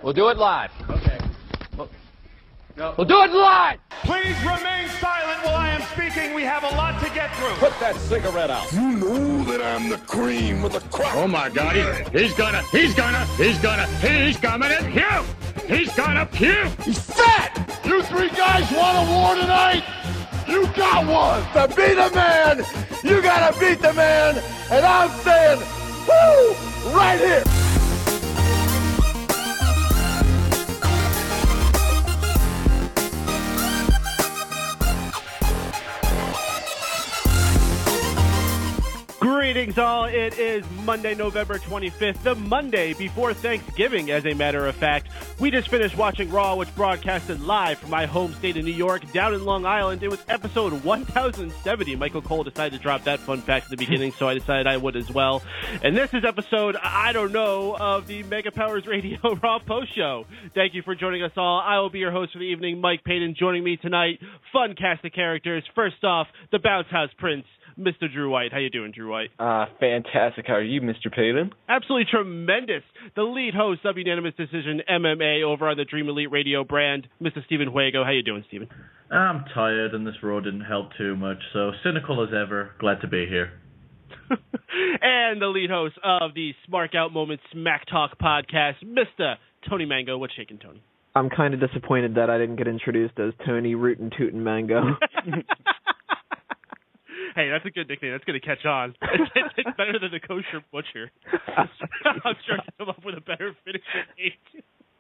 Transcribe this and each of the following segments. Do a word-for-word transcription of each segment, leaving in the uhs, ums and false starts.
We'll do it live. Okay. We'll, no. we'll do it live! Please remain silent while I am speaking. We have a lot to get through. Put that cigarette out. You know that I'm the cream of the crop. Oh, my God. He, he's gonna, he's gonna, he's gonna, he's coming to puke. He's gonna puke. He's fat. You three guys want a war tonight? You got one. To be the man, you gotta beat the man. And I'm saying, woo, right here. Greetings all, it is Monday, November twenty-fifth, the Monday before Thanksgiving, as a matter of fact. We just finished watching Raw, which broadcasted live from my home state of New York, down in Long Island. It was episode one thousand seventy. Michael Cole decided to drop that fun fact at the beginning, so I decided I would as well. And this is episode, I don't know, of the Mega Powers Radio Raw Post Show. Thank you for joining us all. I will be your host for the evening, Mike Payton. Joining me tonight, fun cast of characters. First off, the Bounce House Prince, Mister Drew White. How you doing, Drew White? Uh, fantastic. How are you, Mister Payton? Absolutely tremendous. The lead host of Unanimous Decision M M A over on the Dream Elite Radio brand, Mister Stephen Huego. How you doing, Stephen? I'm tired, and this Raw didn't help too much, so cynical as ever. Glad to be here. And the lead host of the Smark Out Moment Smack Talk podcast, Mister Tony Mango. What's shaking, Tony? I'm kind of disappointed that I didn't get introduced as Tony Rootin' Tootin' Mango. Hey, that's a good nickname. That's going to catch on. It's, it's, it's better than the Kosher Butcher. I'm sure to come up with a better finisher name.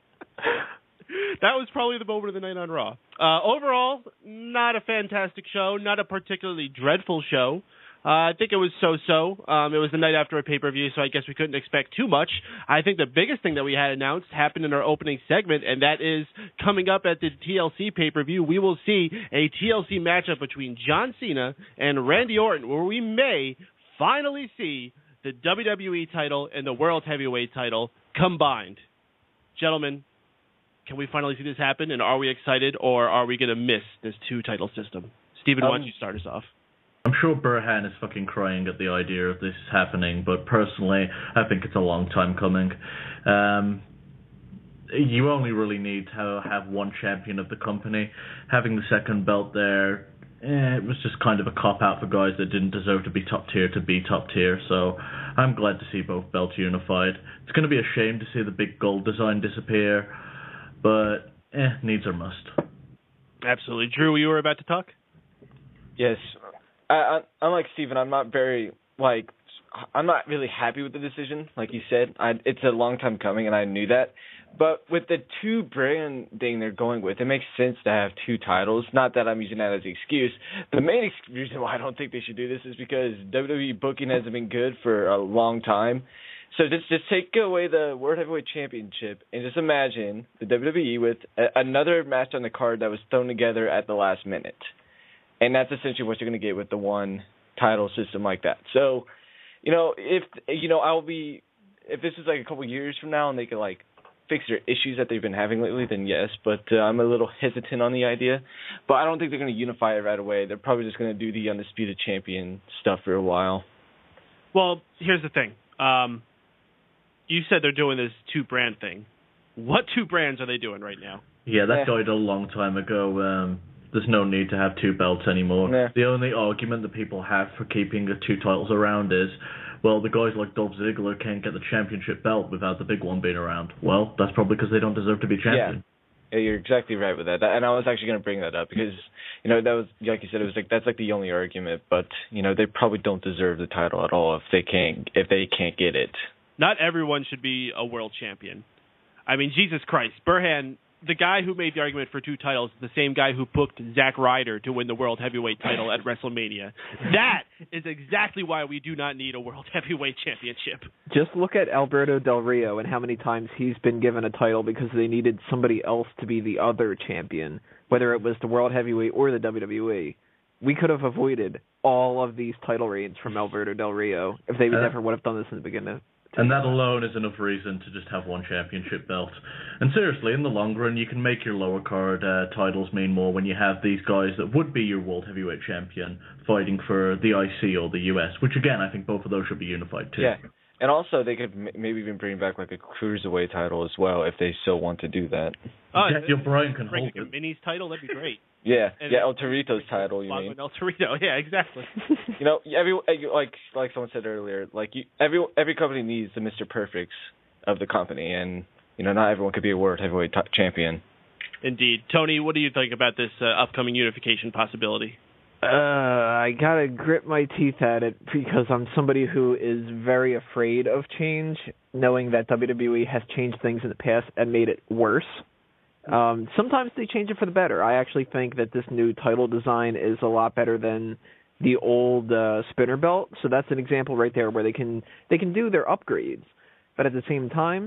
That was probably the moment of the night on Raw. Uh, overall, not a fantastic show. Not a particularly dreadful show. Uh, I think it was so-so. Um, it was the night after a pay-per-view, so I guess we couldn't expect too much. I think the biggest thing that we had announced happened in our opening segment, and that is coming up at the T L C pay-per-view, we will see a T L C matchup between John Cena and Randy Orton, where we may finally see the W W E title and the World Heavyweight title combined. Gentlemen, can we finally see this happen, and are we excited, or are we going to miss this two-title system? Steven, um, why don't you start us off? I'm sure Burhan is fucking crying at the idea of this happening, but personally, I think it's a long time coming. Um, you only really need to have one champion of the company. Having the second belt there, eh, it was just kind of a cop-out for guys that didn't deserve to be top tier to be top tier, so I'm glad to see both belts unified. It's going to be a shame to see the big gold design disappear, but eh, needs are must. Absolutely. Drew, you were about to talk? Yes. I, I, unlike Steven, I'm not very, like, I'm not really happy with the decision, like you said. I, it's a long time coming, and I knew that. But with the two brand thing they're going with, it makes sense to have two titles. Not that I'm using that as an excuse. The main ex- reason why I don't think they should do this is because W W E booking hasn't been good for a long time. So just just take away the World Heavyweight Championship and just imagine the W W E with a, another match on the card that was thrown together at the last minute. And that's essentially what you're going to get with the one title system like that. So, you know, if, you know, I'll be, if this is like a couple years from now and they can like fix their issues that they've been having lately, then yes. But uh, I'm a little hesitant on the idea. But I don't think they're going to unify it right away. They're probably just going to do the Undisputed Champion stuff for a while. Well, here's the thing. Um, you said they're doing this two brand thing. What two brands are they doing right now? Yeah, that yeah. died a long time ago. Um, There's no need to have two belts anymore. Nah. The only argument that people have for keeping the two titles around is, well, the guys like Dolph Ziggler can't get the championship belt without the big one being around. Well, that's probably because they don't deserve to be champion. Yeah, yeah, you're exactly right with that. And I was actually going to bring that up because, you know, that was, like you said, it was like that's like the only argument. But, you know, they probably don't deserve the title at all if they can't if they can't get it. Not everyone should be a world champion. I mean, Jesus Christ, Burhan. The guy who made the argument for two titles is the same guy who booked Zack Ryder to win the World Heavyweight title at WrestleMania. That is exactly why we do not need a World Heavyweight Championship. Just look at Alberto Del Rio and how many times he's been given a title because they needed somebody else to be the other champion, whether it was the World Heavyweight or the W W E. We could have avoided all of these title reigns from Alberto Del Rio if they uh, never would have done this in the beginning. And that alone is enough reason to just have one championship belt. And seriously, in the long run, you can make your lower card uh, titles mean more when you have these guys that would be your World Heavyweight Champion fighting for the I C or the U S, which again, I think both of those should be unified too. Yeah, And also, they could m- maybe even bring back like a cruiserweight title as well if they still want to do that. Oh, Daniel Bryan can bring hold a minis title. That'd be great. Yeah, And yeah, El Torito's title. You mean? El Torito. Yeah, exactly. You know, every like like someone said earlier, like you, every every company needs the Mister Perfects of the company, and you know, not everyone could be a world heavyweight t- champion. Indeed, Tony. What do you think about this uh, upcoming unification possibility? Uh, I gotta grit my teeth at it because I'm somebody who is very afraid of change, knowing that W W E has changed things in the past and made it worse. Um, sometimes they change it for the better. I actually think that this new title design is a lot better than the old uh, spinner belt. So that's an example right there where they can they can do their upgrades, but at the same time,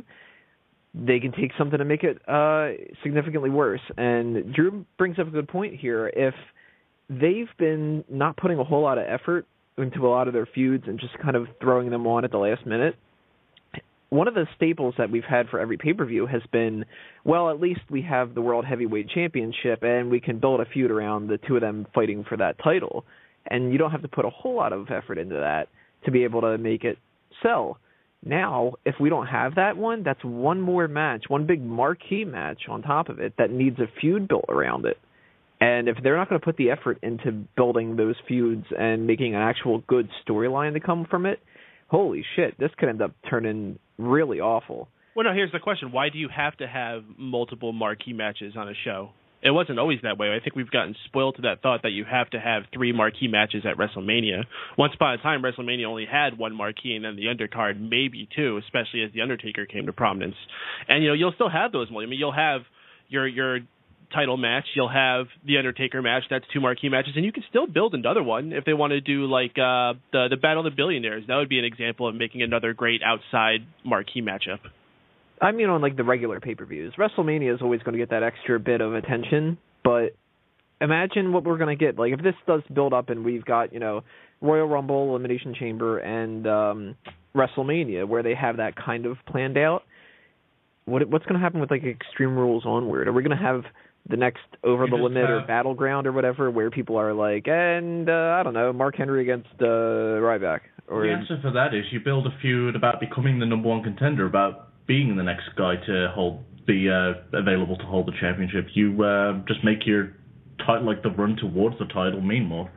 they can take something and make it uh, significantly worse. And Drew brings up a good point here. If they've been not putting a whole lot of effort into a lot of their feuds and just kind of throwing them on at the last minute, one of the staples that we've had for every pay-per-view has been, well, at least we have the World Heavyweight Championship and we can build a feud around the two of them fighting for that title. And you don't have to put a whole lot of effort into that to be able to make it sell. Now, if we don't have that one, that's one more match, one big marquee match on top of it that needs a feud built around it. And if they're not going to put the effort into building those feuds and making an actual good storyline to come from it, holy shit, this could end up turning really awful. Well, no, here's the question. Why do you have to have multiple marquee matches on a show? It wasn't always that way. I think we've gotten spoiled to that thought that you have to have three marquee matches at WrestleMania. Once upon a time, WrestleMania only had one marquee and then the undercard maybe two, especially as The Undertaker came to prominence. And, you know, you'll still have those. I mean, you'll have your your... title match, you'll have the Undertaker match, that's two marquee matches, and you can still build another one if they want to do like uh, the the Battle of the Billionaires. That would be an example of making another great outside marquee matchup. I mean, on like the regular pay-per-views, WrestleMania is always going to get that extra bit of attention, but imagine what we're going to get. Like if this does build up and we've got, you know, Royal Rumble, Elimination Chamber, and um, WrestleMania where they have that kind of planned out, what what's going to happen with like Extreme Rules onward? Are we going to have the next Over the Limit have... or Battleground or whatever, where people are like, and, uh, I don't know, Mark Henry against uh, Ryback? Or... The answer for that is you build a feud about becoming the number one contender, about being the next guy to hold, be uh, available to hold the championship. You uh, just make your title, like the run towards the title, mean more.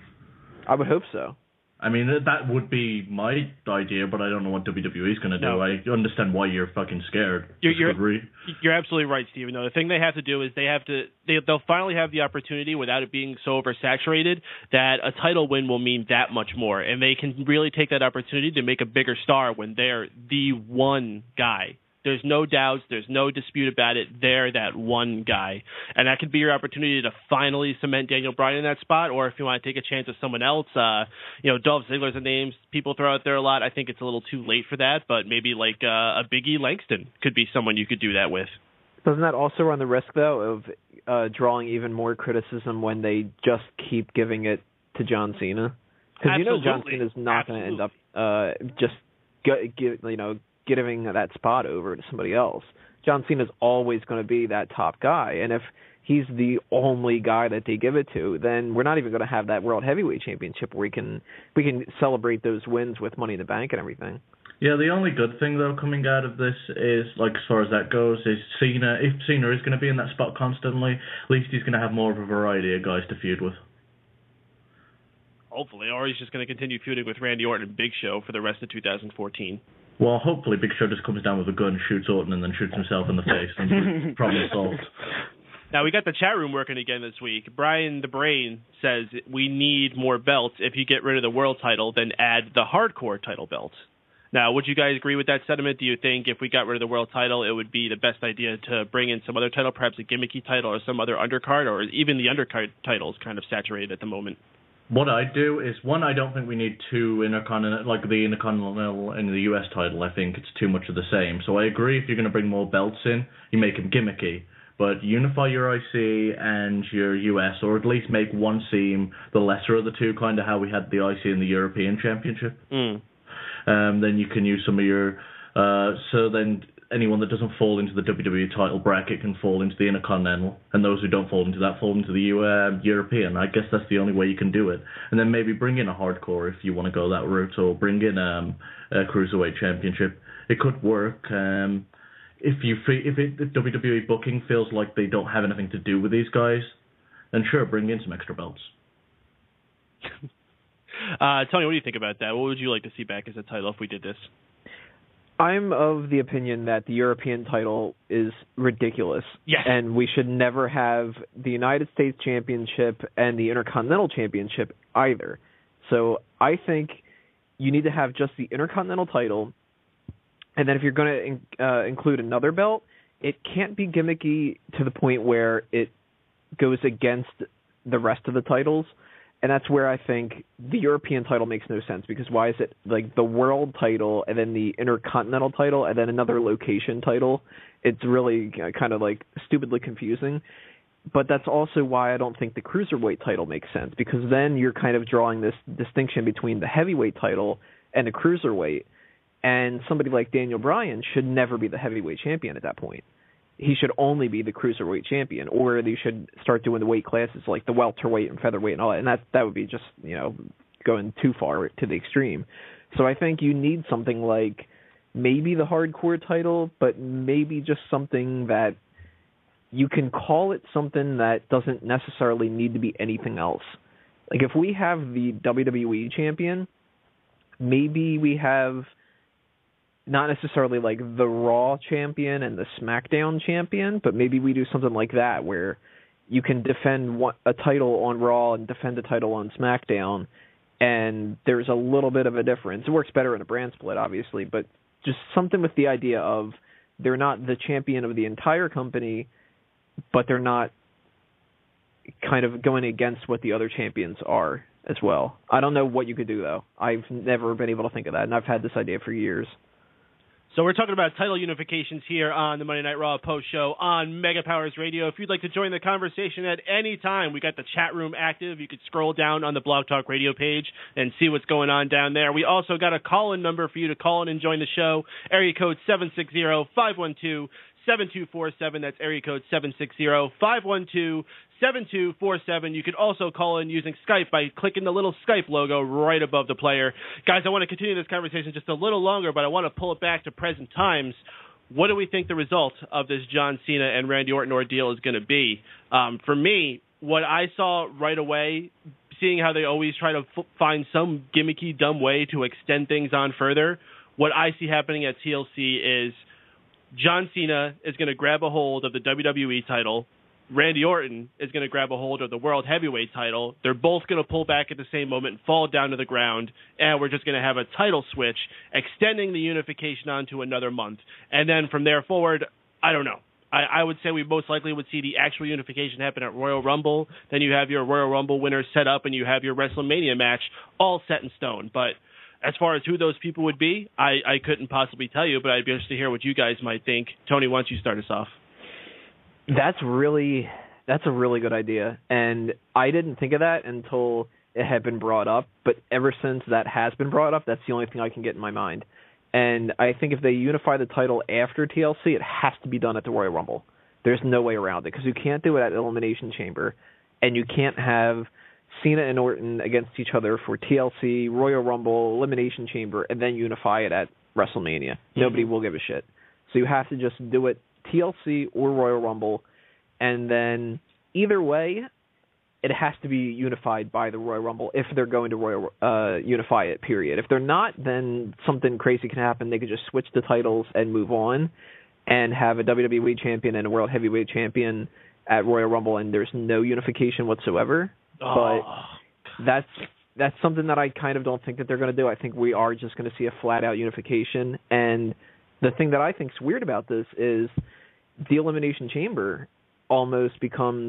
I would hope so. I mean, that would be my idea, but I don't know what W W E is going to do. No. I understand why you're fucking scared. You're, you're, you're absolutely right, Steven. Though the thing they have to do is they have to they, they'll finally have the opportunity without it being so oversaturated that a title win will mean that much more, and they can really take that opportunity to make a bigger star when they're the one guy. There's no doubts. There's no dispute about it. They're that one guy. And that could be your opportunity to finally cement Daniel Bryan in that spot, or if you want to take a chance with someone else, uh, you know, Dolph Ziggler's a name people throw out there a lot. I think it's a little too late for that, but maybe like uh, a Big E Langston could be someone you could do that with. Doesn't that also run the risk, though, of uh, drawing even more criticism when they just keep giving it to John Cena? Because you know John Cena's not going to end up uh, just, g- give, you know, giving that spot over to somebody else. John Cena's always going to be that top guy, and if he's the only guy that they give it to, then we're not even going to have that World Heavyweight Championship where we can we can celebrate those wins with Money in the Bank and everything. Yeah, the only good thing, though, coming out of this is, like, as far as that goes, is Cena, if Cena is going to be in that spot constantly, at least he's going to have more of a variety of guys to feud with. Hopefully, or he's just going to continue feuding with Randy Orton and Big Show for the rest of two thousand fourteen. Well, hopefully Big Show just comes down with a gun, shoots Orton, and then shoots himself in the face, and problem solved. Now, we got the chat room working again this week. Brian the Brain says we need more belts. If you get rid of the world title, then add the hardcore title belt. Now, would you guys agree with that sentiment? Do you think if we got rid of the world title, it would be the best idea to bring in some other title, perhaps a gimmicky title or some other undercard, or even the undercard title is kind of saturated at the moment? What I do is, one, I don't think we need two intercontinental, like the intercontinental and the U S title. I think it's too much of the same. So I agree, if you're going to bring more belts in, you make them gimmicky. But unify your I C and your U S, or at least make one seem the lesser of the two, kind of how we had the I C and the European Championship. Mm. Um, then you can use some of your... Uh, so then anyone that doesn't fall into the W W E title bracket can fall into the Intercontinental, and those who don't fall into that fall into the uh, European. I guess that's the only way you can do it. And then maybe bring in a hardcore if you want to go that route, or bring in um, a Cruiserweight Championship. It could work. Um, if you if it, if W W E booking feels like they don't have anything to do with these guys, then sure, bring in some extra belts. uh, Tony, what do you think about that? What would you like to see back as a title if we did this? I'm of the opinion that the European title is ridiculous. Yes. And we should never have the United States Championship and the Intercontinental Championship either. So I think you need to have just the Intercontinental title, and then if you're going to uh, include another belt, it can't be gimmicky to the point where it goes against the rest of the titles. And that's where I think the European title makes no sense, because why is it like the world title and then the Intercontinental title and then another location title? It's really kind of like stupidly confusing. But that's also why I don't think the Cruiserweight title makes sense, because then you're kind of drawing this distinction between the heavyweight title and the Cruiserweight. And somebody like Daniel Bryan should never be the heavyweight champion at that point. He should only be the Cruiserweight champion, or they should start doing the weight classes like the welterweight and featherweight and all that, and that that would be just, you know, going too far to the extreme. So I think you need something like maybe the hardcore title, but maybe just something that you can call it something that doesn't necessarily need to be anything else. Like if we have the W W E champion, maybe we have not necessarily like the Raw champion and the SmackDown champion, but maybe we do something like that where you can defend one, a title on Raw and defend a title on SmackDown, and there's a little bit of a difference. It works better in a brand split, obviously, but just something with the idea of they're not the champion of the entire company, but they're not kind of going against what the other champions are as well. I don't know what you could do, though. I've never been able to think of that, and I've had this idea for years. So we're talking about title unifications here on the Monday Night Raw post show on Mega Powers Radio. If you'd like to join the conversation at any time, we got the chat room active. You could scroll down on the Blog Talk Radio page and see what's going on down there. We also got a call-in number for you to call in and join the show. Area code seven six zero, five one two, seven two four seven. That's area code seven six zero, five one two, seven two four seven. You could also call in using Skype by clicking the little Skype logo right above the player. Guys, I want to continue this conversation just a little longer, but I want to pull it back to present times. What do we think the result of this John Cena and Randy Orton ordeal is going to be? Um, for me, what I saw right away, seeing how they always try to f- find some gimmicky, dumb way to extend things on further, what I see happening at T L C is John Cena is going to grab a hold of the W W E title. Randy Orton is going to grab a hold of the World Heavyweight title. They're both going to pull back at the same moment and fall down to the ground, and we're just going to have a title switch, extending the unification on to another month. And then from there forward, I don't know. I, I would say we most likely would see the actual unification happen at Royal Rumble. Then you have your Royal Rumble winners set up, and you have your WrestleMania match all set in stone. But as far as who those people would be, I, I couldn't possibly tell you, but I'd be interested to hear what you guys might think. Tony, why don't you start us off? That's really that's a really good idea, and I didn't think of that until it had been brought up. But ever since that has been brought up, that's the only thing I can get in my mind. And I think if they unify the title after T L C, it has to be done at the Royal Rumble. There's no way around it, because you can't do it at Elimination Chamber, and you can't have Cena and Orton against each other for T L C, Royal Rumble, Elimination Chamber, and then unify it at WrestleMania. Mm-hmm. Nobody will give a shit. So you have to just do it T L C or Royal Rumble, and then either way, it has to be unified by the Royal Rumble if they're going to Royal uh, unify it, period. If they're not, then something crazy can happen. They could just switch the titles and move on and have a W W E champion and a World Heavyweight champion at Royal Rumble, and there's no unification whatsoever. Oh. But that's that's something that I kind of don't think that they're going to do. I think we are just going to see a flat-out unification, and the thing that I think is weird about this is the Elimination Chamber almost becomes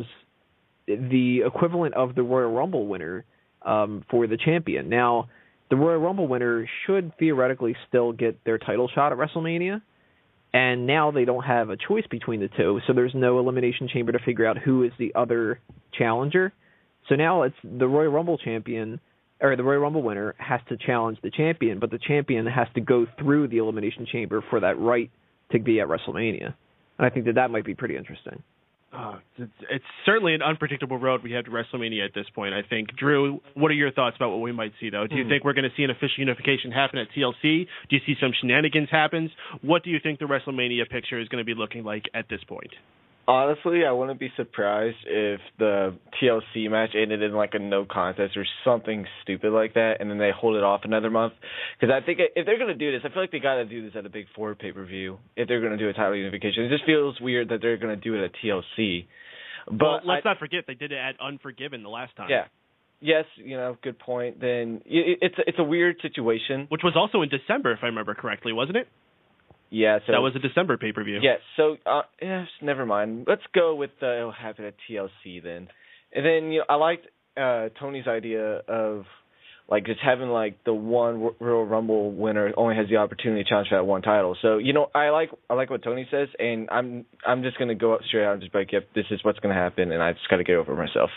the equivalent of the Royal Rumble winner um, for the champion. Now, the Royal Rumble winner should theoretically still get their title shot at WrestleMania, and now they don't have a choice between the two, so there's no Elimination Chamber to figure out who is the other challenger. So now it's the Royal Rumble champion, or the Royal Rumble winner has to challenge the champion, but the champion has to go through the Elimination Chamber for that right to be at WrestleMania. And I think that that might be pretty interesting. Uh, it's, it's certainly an unpredictable road we have to WrestleMania at this point, I think. Drew, what are your thoughts about what we might see, though? Do you mm. think we're going to see an official unification happen at T L C? Do you see some shenanigans happen? What do you think the WrestleMania picture is going to be looking like at this point? Honestly, I wouldn't be surprised if the T L C match ended in like a no contest or something stupid like that, and then they hold it off another month. Because I think if they're going to do this, I feel like they got to do this at a Big Four pay-per-view if they're going to do a title unification. It just feels weird that they're going to do it at T L C. But well, let's I, not forget they did it at Unforgiven the last time. Yeah. Yes, you know, good point. Then it's it's a weird situation. Which was also in December, if I remember correctly, wasn't it? Yeah, so that was a December pay-per-view. Yeah, so uh, yes, never mind. Let's go with uh, it'll happen at T L C then. And then you know, I liked uh, Tony's idea of like just having like the one Royal Rumble winner only has the opportunity to challenge for that one title. So you know, I like I like what Tony says, and I'm I'm just gonna go up straight out and just be like, yep, this is what's gonna happen, and I just got to get over myself.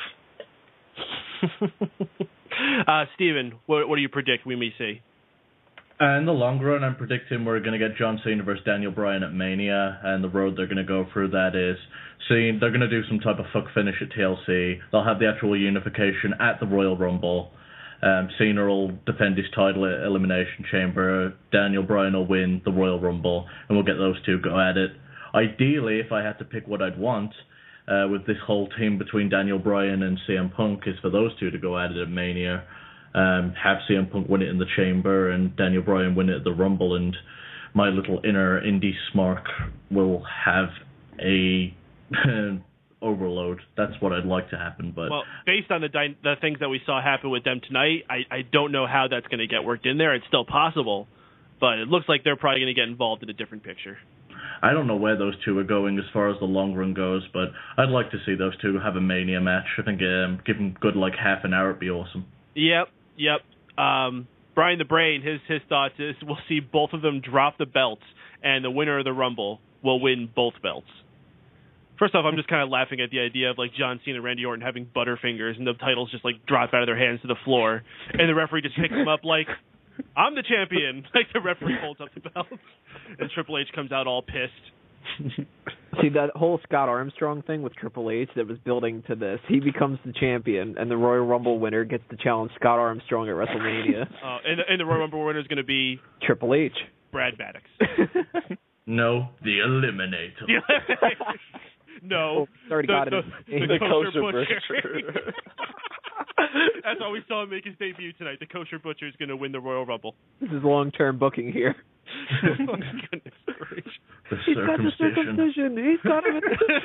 uh, Steven, what, what do you predict we may see? Uh, in the long run, I'm predicting we're going to get John Cena versus Daniel Bryan at Mania, and the road they're going to go through that is, see, they're going to do some type of fuck finish at T L C. They'll have the actual unification at the Royal Rumble. Um, Cena will defend his title at Elimination Chamber. Daniel Bryan will win the Royal Rumble, and we'll get those two go at it. Ideally, if I had to pick what I'd want uh, with this whole team between Daniel Bryan and C M Punk, is for those two to go at it at Mania. Um, have C M Punk win it in the Chamber and Daniel Bryan win it at the Rumble, and my little inner indie smark will have a overload. That's what I'd like to happen. But well, based on the dy- the things that we saw happen with them tonight, I, I don't know how that's going to get worked in there. It's still possible, but it looks like they're probably going to get involved in a different picture. I don't know where those two are going as far as the long run goes, but I'd like to see those two have a Mania match. I think um, give them good like half an hour, it'd be awesome. Yep. Yep. Um, Brian the Brain, his his thoughts is we'll see both of them drop the belts, and the winner of the Rumble will win both belts. First off, I'm just kind of laughing at the idea of like John Cena and Randy Orton having butterfingers and the titles just like drop out of their hands to the floor, and the referee just picks them up like, I'm the champion. Like the referee holds up the belts, and Triple H comes out all pissed. See, that whole Scott Armstrong thing with Triple H that was building to this, he becomes the champion, and the Royal Rumble winner gets to challenge Scott Armstrong at WrestleMania. Uh, and, and the Royal Rumble winner is going to be... Triple H. Brad Maddox. No, the Eliminator. The Eliminator. No, oh, already the, got the, it. The, the, the Kosher Butcher. Butcher. That's how we saw him make his debut tonight. The Kosher Butcher is going to win the Royal Rumble. This is long-term booking here. Oh, goodness gracious. The He's got the circumcision. He's got it.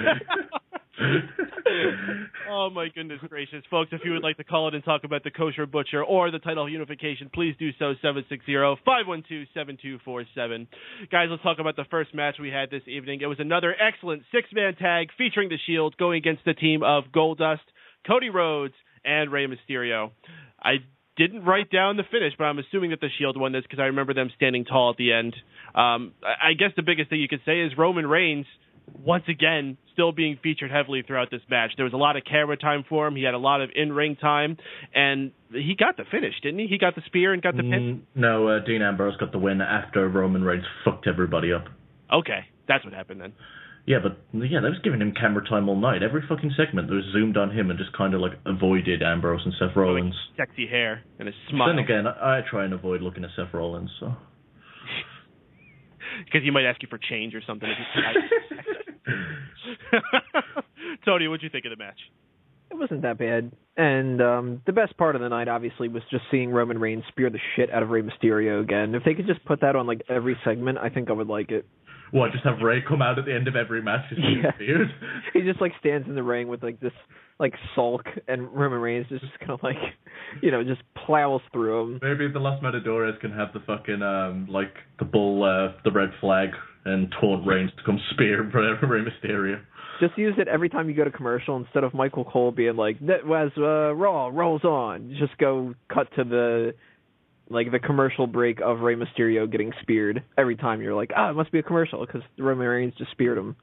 Oh, my goodness gracious. Folks, if you would like to call in and talk about the Kosher Butcher or the title unification, please do so, seven six zero, five one two, seven two four seven. Guys, let's talk about the first match we had this evening. It was another excellent six-man tag featuring the Shield going against the team of Goldust, Cody Rhodes, and Rey Mysterio. I didn't write down the finish, but I'm assuming that the Shield won this because I remember them standing tall at the end. Um, I, I guess the biggest thing you could say is Roman Reigns, once again, still being featured heavily throughout this match. There was a lot of camera time for him. He had a lot of in-ring time, and he got the finish, didn't he? He got the spear and got the pin? Mm, no, uh, Dean Ambrose got the win after Roman Reigns fucked everybody up. Okay, that's what happened then. Yeah, but yeah, they was giving him camera time all night. Every fucking segment, they was zoomed on him and just kind of like avoided Ambrose and Seth Rollins. Oh, like sexy hair and his smile. Then again, I, I try and avoid looking at Seth Rollins, so. Because he might ask you for change or something. Tony, what'd you think of the match? It wasn't that bad. And um, the best part of the night, obviously, was just seeing Roman Reigns spear the shit out of Rey Mysterio again. If they could just put that on like every segment, I think I would like it. What, just have Rey come out at the end of every match just being yeah. speared? He just like stands in the ring with like this like sulk, and Roman Reigns just kind of like, you know, just plows through him. Maybe the Los Matadores can have the fucking um like the bull, uh, the red flag, and taunt Reigns to come spear Rey Mysterio. Just use it every time you go to commercial instead of Michael Cole being like, that was uh, Raw rolls on. Just go cut to the like the commercial break of Rey Mysterio getting speared every time. You're like, ah, it must be a commercial because Roman Reigns just speared him.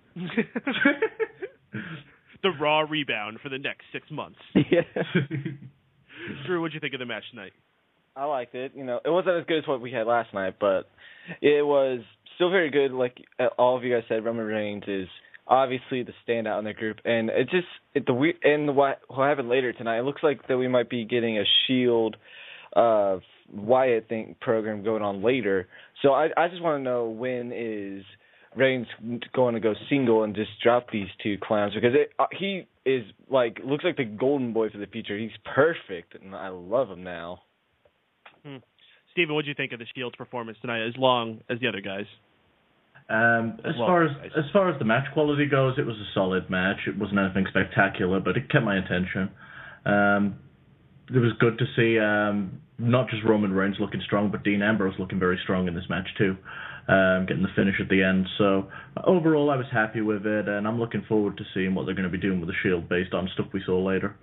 The Raw rebound for the next six months. Yeah. Drew, what'd you think of the match tonight? I liked it. You know, it wasn't as good as what we had last night, but it was still very good. Like all of you guys said, Roman Reigns is obviously the standout in the group, and it just it, the we and what will happen later tonight. It looks like that we might be getting a Shield uh, Wyatt thing program going on later. So I I just want to know, when is Reigns going to go single and just drop these two clowns, because it, uh, he is like looks like the golden boy for the future. He's perfect, and I love him now. Hmm. Steven, what do you think of the Shield's performance tonight, as long as the other guys? Um, as well, far as guys. as far as the match quality goes, it was a solid match. It wasn't anything spectacular, but it kept my attention. Um, it was good to see um, not just Roman Reigns looking strong, but Dean Ambrose looking very strong in this match too, um, getting the finish at the end. So overall, I was happy with it, and I'm looking forward to seeing what they're going to be doing with the Shield based on stuff we saw later.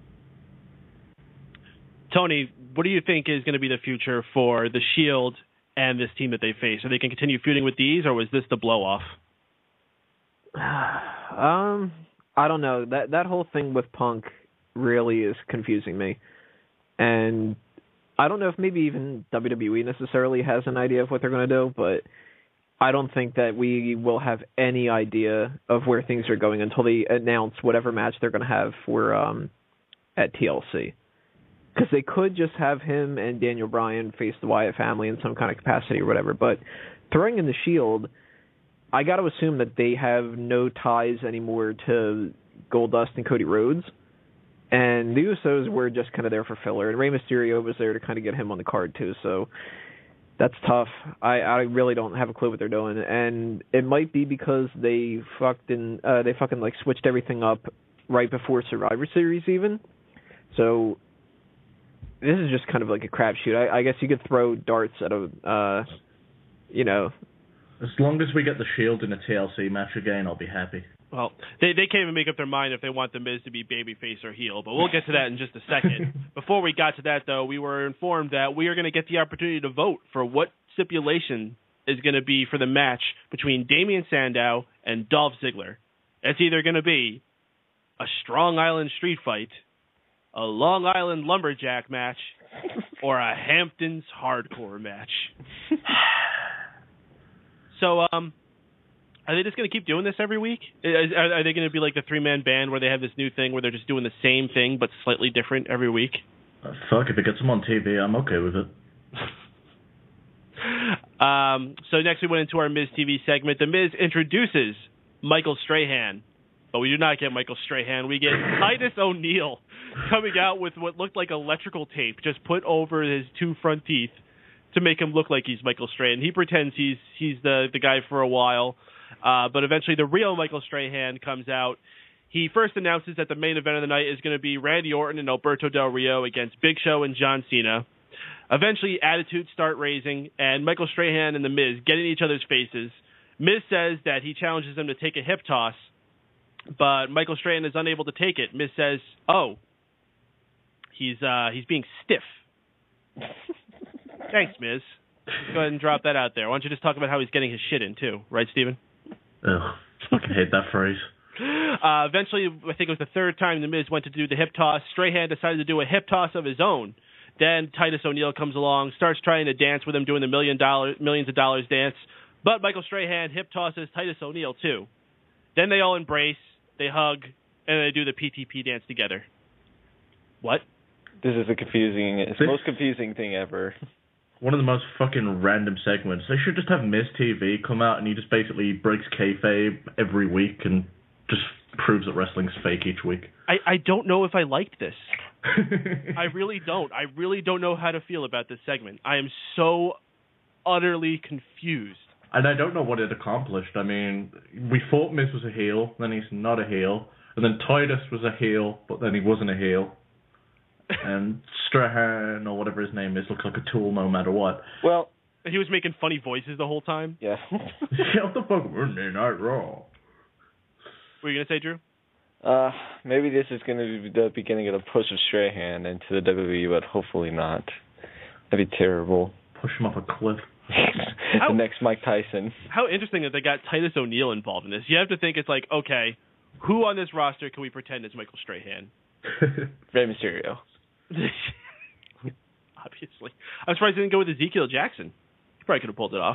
Tony, what do you think is going to be the future for the Shield and this team that they face? Are they going to continue feuding with these, or was this the blow-off? Um, I don't know. That that whole thing with Punk really is confusing me. And I don't know if maybe even W W E necessarily has an idea of what they're going to do, but I don't think that we will have any idea of where things are going until they announce whatever match they're going to have for um, at T L C. Because they could just have him and Daniel Bryan face the Wyatt family in some kind of capacity or whatever. But throwing in the Shield, I got to assume that they have no ties anymore to Goldust and Cody Rhodes. And the Usos were just kind of there for filler. And Rey Mysterio was there to kind of get him on the card too. So that's tough. I, I really don't have a clue what they're doing. And it might be because they fucked in, uh, they fucking like switched everything up right before Survivor Series even. So this is just kind of like a crapshoot. I, I guess you could throw darts at a, uh, you know. As long as we get the Shield in a T L C match again, I'll be happy. Well, they they can't even make up their mind if they want The Miz to be babyface or heel, but we'll get to that in just a second. Before we got to that, though, we were informed that we are going to get the opportunity to vote for what stipulation is going to be for the match between Damian Sandow and Dolph Ziggler. It's either going to be a Strong Island street fight, a Long Island lumberjack match, or a Hamptons hardcore match. So, um, are they just going to keep doing this every week? Is, are, are they going to be like the three-man band where they have this new thing where they're just doing the same thing but slightly different every week? Uh, fuck, if it gets them on T V, I'm okay with it. um, so next we went into our Miz T V segment. The Miz introduces Michael Strahan. But we do not get Michael Strahan. We get Titus O'Neil coming out with what looked like electrical tape just put over his two front teeth to make him look like he's Michael Strahan. He pretends he's he's the, the guy for a while, uh, but eventually the real Michael Strahan comes out. He first announces that the main event of the night is going to be Randy Orton and Alberto Del Rio against Big Show and John Cena. Eventually, attitudes start raising, and Michael Strahan and The Miz get in each other's faces. Miz says that he challenges him to take a hip toss, but Michael Strahan is unable to take it. Miz says, "Oh, he's uh, he's being stiff." Thanks, Miz. Go ahead and drop that out there. Why don't you just talk about how he's getting his shit in too, right, Steven? Ugh, fucking hate that phrase. Uh, eventually, I think it was the third time the Miz went to do the hip toss. Strahan decided to do a hip toss of his own. Then Titus O'Neil comes along, starts trying to dance with him, doing the million dollar, millions of dollars dance. But Michael Strahan hip tosses Titus O'Neil too. Then they all embrace, they hug, and they do the P T P dance together. What? This is the confusing, it's the most confusing thing ever. One of the most fucking random segments. They should just have Miz T V come out and he just basically breaks kayfabe every week and just proves that wrestling's fake each week. I, I don't know if I liked this. I really don't. I really don't know how to feel about this segment. I am so utterly confused. And I don't know what it accomplished. I mean, we thought Miz was a heel, then he's not a heel. And then Titus was a heel, but then he wasn't a heel. And Strahan, or whatever his name is, looks like a tool no matter what. Well, he was making funny voices the whole time. Yeah. Shut the fuck up, Monday Night Raw. What were you going to say, Drew? Uh, maybe this is going to be the beginning of the push of Strahan into the W W E, but hopefully not. That'd be terrible. Push him off a cliff. the how, next Mike Tyson. How interesting that they got Titus O'Neil involved in this. You have to think it's like, okay, who on this roster can we pretend is Michael Strahan? Rey Mysterio. Obviously. I'm surprised they didn't go with Ezekiel Jackson. He probably could have pulled it off.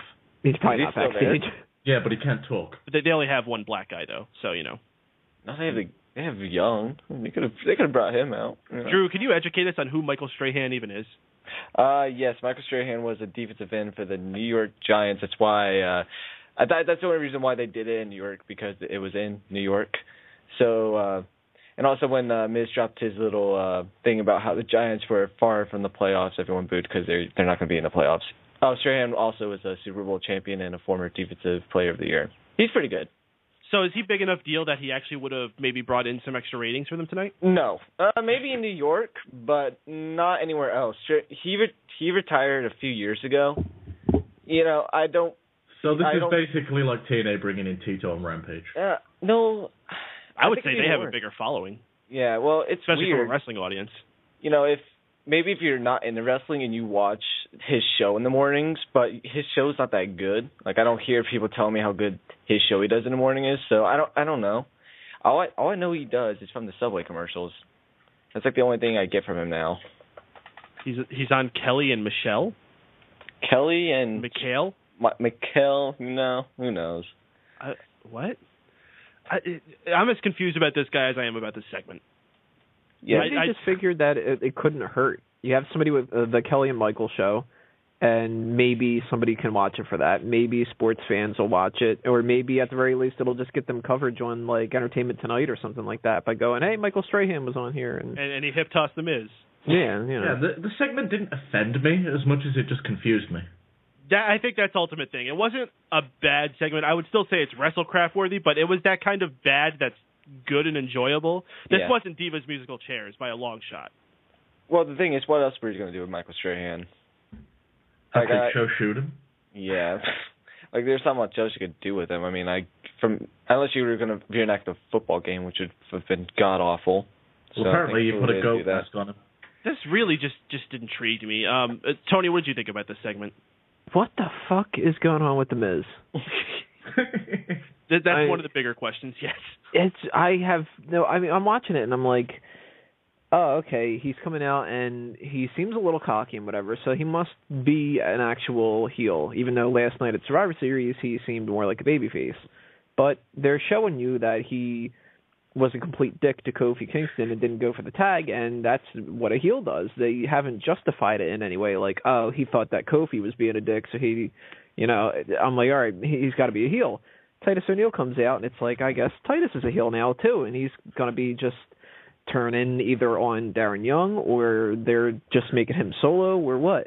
He's probably Is not he still backstage. Yeah, but he can't talk. But they, they only have one black guy though, so you know. No, they have the, they have Young. They could have they could have brought him out. You know? Drew, can you educate us on who Michael Strahan even is? Uh, yes, Michael Strahan was a defensive end for the New York Giants. That's why uh, I th- that's the only reason why they did it in New York, because it was in New York. So, uh, and also when uh, Miz dropped his little uh, thing about how the Giants were far from the playoffs, everyone booed because they're they're not going to be in the playoffs. Oh, Strahan also is a Super Bowl champion and a former Defensive Player of the Year. He's pretty good. So is he big enough deal that he actually would have maybe brought in some extra ratings for them tonight? No, uh, maybe in New York, but not anywhere else. He re- he retired a few years ago. You know, I don't. So this I is don't, basically like T N A bringing in Tito and Rampage. Uh, no, I, I would think say it'd they be have more. a bigger following. Yeah, well, it's especially weird. from a wrestling audience. You know, if maybe if you're not into wrestling and you watch his show in the mornings, but his show's not that good. Like, I don't hear people telling me how good his show he does in the morning is, so I don't I don't know. All I all I know he does is from the Subway commercials. That's like the only thing I get from him now. He's he's on Kelly and Michelle. Kelly and McHale. M- McHale, you know, who knows? Uh, what? I, I'm as confused about this guy as I am about this segment. Yeah, I, they I just figured that it, it couldn't hurt. You have somebody with uh, the Kelly and Michael show, and maybe somebody can watch it for that. Maybe sports fans will watch it, or maybe at the very least it'll just get them coverage on like Entertainment Tonight or something like that by going, "Hey, Michael Strahan was on here," and and, and he hip tossed the Miz. Yeah, you know. Yeah, the the segment didn't offend me as much as it just confused me. That, I think that's the ultimate thing. It wasn't a bad segment. I would still say it's WrestleCraft worthy, but it was that kind of bad that's good and enjoyable. This Yeah. wasn't Divas Musical Chairs by a long shot. Well, the thing is, what else were you going to do with Michael Strahan? Like I- show shoot him. Yeah, like there's not much else you could do with him. I mean, I from unless you were going to reenact a football game, which would have been god awful. Well, apparently you put a goat mask on him. This really just just intrigued me. Um, uh, Tony, what did you think about this segment? What the fuck is going on with the Miz? That, that's I- one of the bigger questions. Yes. It's I have no. I mean, I'm watching it and I'm like, oh, okay. He's coming out and he seems a little cocky and whatever. So he must be an actual heel, even though last night at Survivor Series he seemed more like a babyface. But they're showing you that he was a complete dick to Kofi Kingston and didn't go for the tag, and that's what a heel does. They haven't justified it in any way, like, oh, he thought that Kofi was being a dick, so he, you know, I'm like, all right, he's got to be a heel. Titus O'Neil comes out, and it's like, I guess Titus is a heel now, too, and he's going to be just turning either on Darren Young, or they're just making him solo, or what.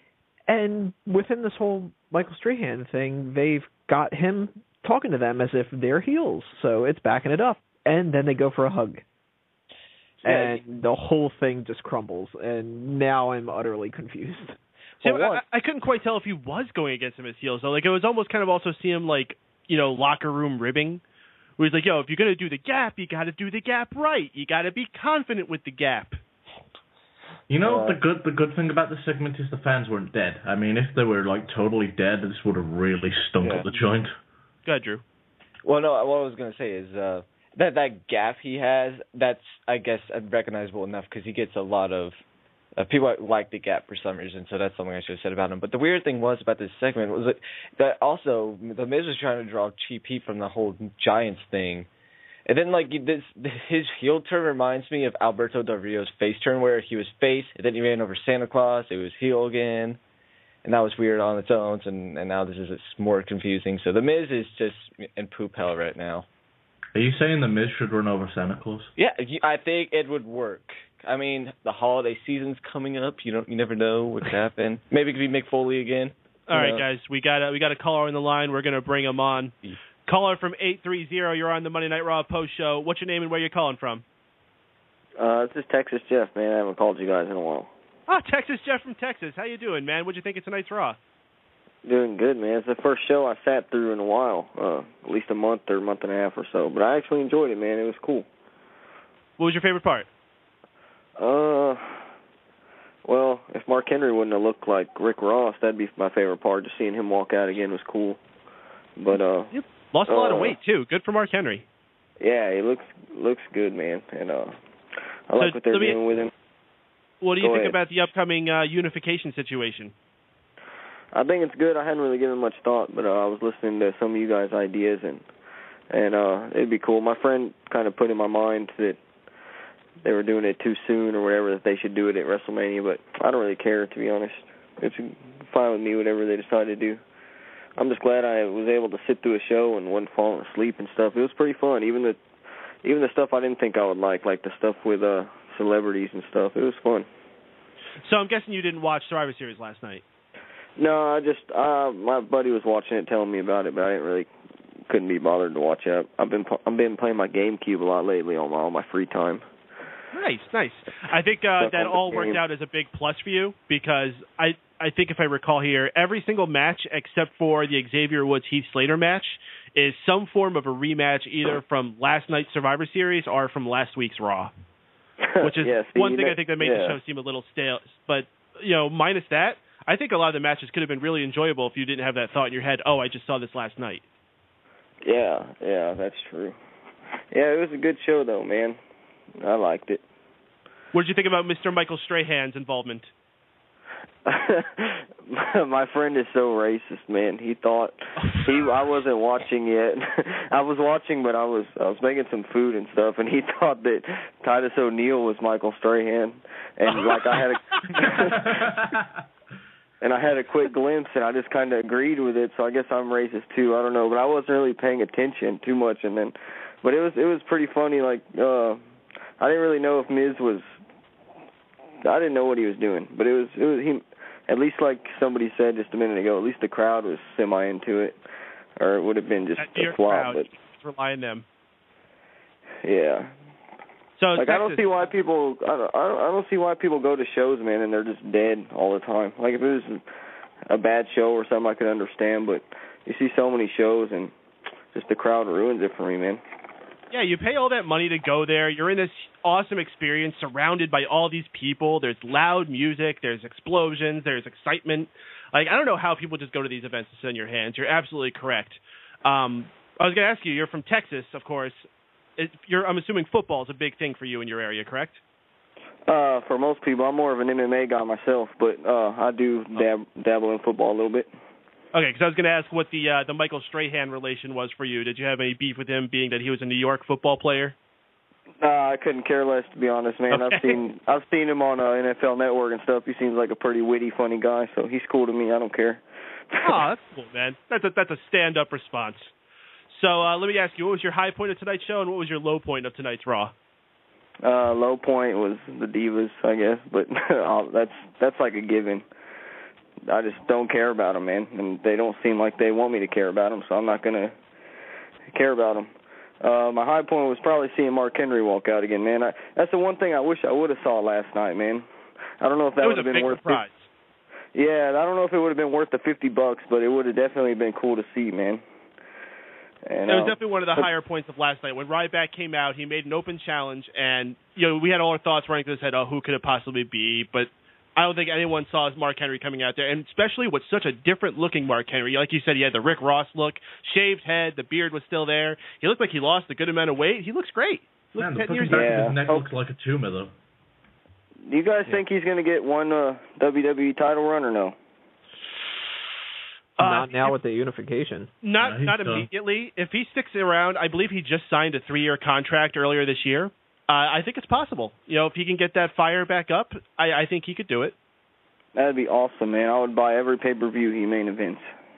And within this whole Michael Strahan thing, they've got him talking to them as if they're heels, so it's backing it up. And then they go for a hug. Yeah. And the whole thing just crumbles. And now I'm utterly confused. See, Well, I, I couldn't quite tell if he was going against him as heels, though. Like, it was almost kind of also see him, like, you know, locker room ribbing. Where he's like, yo, if you're going to do the gap, you got to do the gap right. You got to be confident with the gap. You know, Uh, the good the good thing about the segment is the fans weren't dead. I mean, if they were, like, totally dead, this would have really stunk Yeah. up the joint. Go ahead, Drew. Well, no, what I was going to say is uh, that that gap he has, that's, I guess, recognizable enough because he gets a lot of uh, people like the gap for some reason, so that's something I should have said about him. But the weird thing was about this segment was that, that also the Miz was trying to draw cheap heat from the whole Giants thing. And then, like, this, his heel turn reminds me of Alberto Del Rio's face turn, where he was face, and then he ran over Santa Claus, it was heel again. And that was weird on its own, and, and now this is it's more confusing. So the Miz is just in poop hell right now. Are you saying the Miz should run over Santa Claus? Yeah, you- I think it would work. I mean, the holiday season's coming up. You don't, you never know what could happen. Maybe it could be Mick Foley again. All right, know. guys, we got a, we got a caller on the line. We're going to bring him on. Yeah. Caller from eight three zero, you're on the Monday Night Raw post show. What's your name and where you calling from? Uh, this is Texas Jeff, man. I haven't called you guys in a while. Oh, Texas Jeff from Texas. How you doing, man? What'd you think of tonight's Raw? Doing good, man. It's the first show I sat through in a while, uh, at least a month or a month and a half or so. But I actually enjoyed it, man. It was cool. What was your favorite part? Uh, well, if Mark Henry wouldn't have looked like Rick Ross, that'd be my favorite part. Just seeing him walk out again was cool. But uh, Yep. Lost a lot of uh, weight too. Good for Mark Henry. yeah, he looks looks good, man. And uh, I like So, what they're let me- doing with him. What do you Go think ahead. about the upcoming uh, unification situation? I think it's good. I hadn't really given much thought, but uh, I was listening to some of you guys' ideas, and and uh, it'd be cool. My friend kind of put in my mind that they were doing it too soon or whatever, that they should do it at WrestleMania, but I don't really care, to be honest. It's fine with me, whatever they decide to do. I'm just glad I was able to sit through a show and wasn't falling asleep and stuff. It was pretty fun, even the even the stuff I didn't think I would like, like the stuff with uh, celebrities and stuff. It was fun. So I'm guessing you didn't watch Survivor Series last night. No, I just uh, my buddy was watching it, telling me about it, but I didn't really couldn't be bothered to watch it. I've been I've been playing my GameCube a lot lately on my, all my free time. Nice, nice. I think uh, that all worked out as a big plus for you because I I think if I recall here, every single match except for the Xavier Woods Heath Slater match is some form of a rematch, either from last night's Survivor Series or from last week's Raw. Which is yeah, see, one thing know, I think that made yeah. the show seem a little stale. But you know, minus that, I think a lot of the matches could have been really enjoyable if you didn't have that thought in your head. Oh, I just saw this last night. Yeah, yeah, that's true. Yeah, it was a good show though, man. I liked it. What did you think about Mister Michael Strahan's involvement? My friend is so racist, man. He thought he I wasn't watching yet. I was watching, but I was I was making some food and stuff, and he thought that Titus O'Neil was Michael Strahan, and like I had a and I had a quick glimpse, and I just kind of agreed with it. So I guess I'm racist too. I don't know, but I wasn't really paying attention too much, and then, but it was it was pretty funny. Like uh, I didn't really know if Miz was. I didn't know what he was doing, but it was it was he. At least, like somebody said just a minute ago, at least the crowd was semi into it, or it would have been just Your a flop. crowd, But just rely on them. Yeah. So like Texas, I don't see why people I don't, I don't I don't see why people go to shows, man, and they're just dead all the time. Like if it was a bad show or something, I could understand, but you see so many shows and just the crowd ruins it for me, man. Yeah, you pay all that money to go there. You're in this awesome experience surrounded by all these people. There's loud music. There's explosions. There's excitement. Like, I don't know how people just go to these events to sit in your hands. You're absolutely correct. Um, I was going to ask you, you're from Texas, of course. It, you're, I'm assuming football is a big thing for you in your area, correct? Uh, for most people, I'm more of an M M A guy myself, but uh, I do dab, dabble in football a little bit. Okay, because I was going to ask what the uh, the Michael Strahan relation was for you. Did you have any beef with him, being that he was a New York football player? Uh, I couldn't care less, to be honest, man. Okay. I've seen I've seen him on uh, N F L Network and stuff. He seems like a pretty witty, funny guy, so he's cool to me. I don't care. Oh, that's cool, man. That's a that's a stand up response. So uh, let me ask you, what was your high point of tonight's show, and what was your low point of tonight's Raw? Uh, low point was the Divas, I guess, but that's that's like a given. I just don't care about them, man, and they don't seem like they want me to care about them, so I'm not gonna care about them. Uh, my high point was probably seeing Mark Henry walk out again, man. I, that's the one thing I wish I would have saw last night, man. I don't know if that would have been worth. It was a big surprise. Yeah, I don't know if it would have been worth the fifty bucks, but it would have definitely been cool to see, man. And, it was uh, definitely one of the higher points of last night. When Ryback came out, he made an open challenge, and you know we had all our thoughts running through his head, oh, who could it possibly be? But I don't think anyone saw Mark Henry coming out there, and especially with such a different-looking Mark Henry. Like you said, he had the Rick Ross look, shaved head, the beard was still there. He looked like he lost a good amount of weight. He looks great. He Man, looks the ten fucking years back yeah. of his neck Oh. looks like a tumor, though. Do you guys Yeah. think he's going to get one uh, W W E title run or no? Uh, Not now if- with the unification. Not Yeah, he's not done. immediately. If he sticks around, I believe he just signed a three-year contract earlier this year. Uh, I think it's possible. You know, if he can get that fire back up, I, I think he could do it. That'd be awesome, man. I would buy every pay-per-view he main events.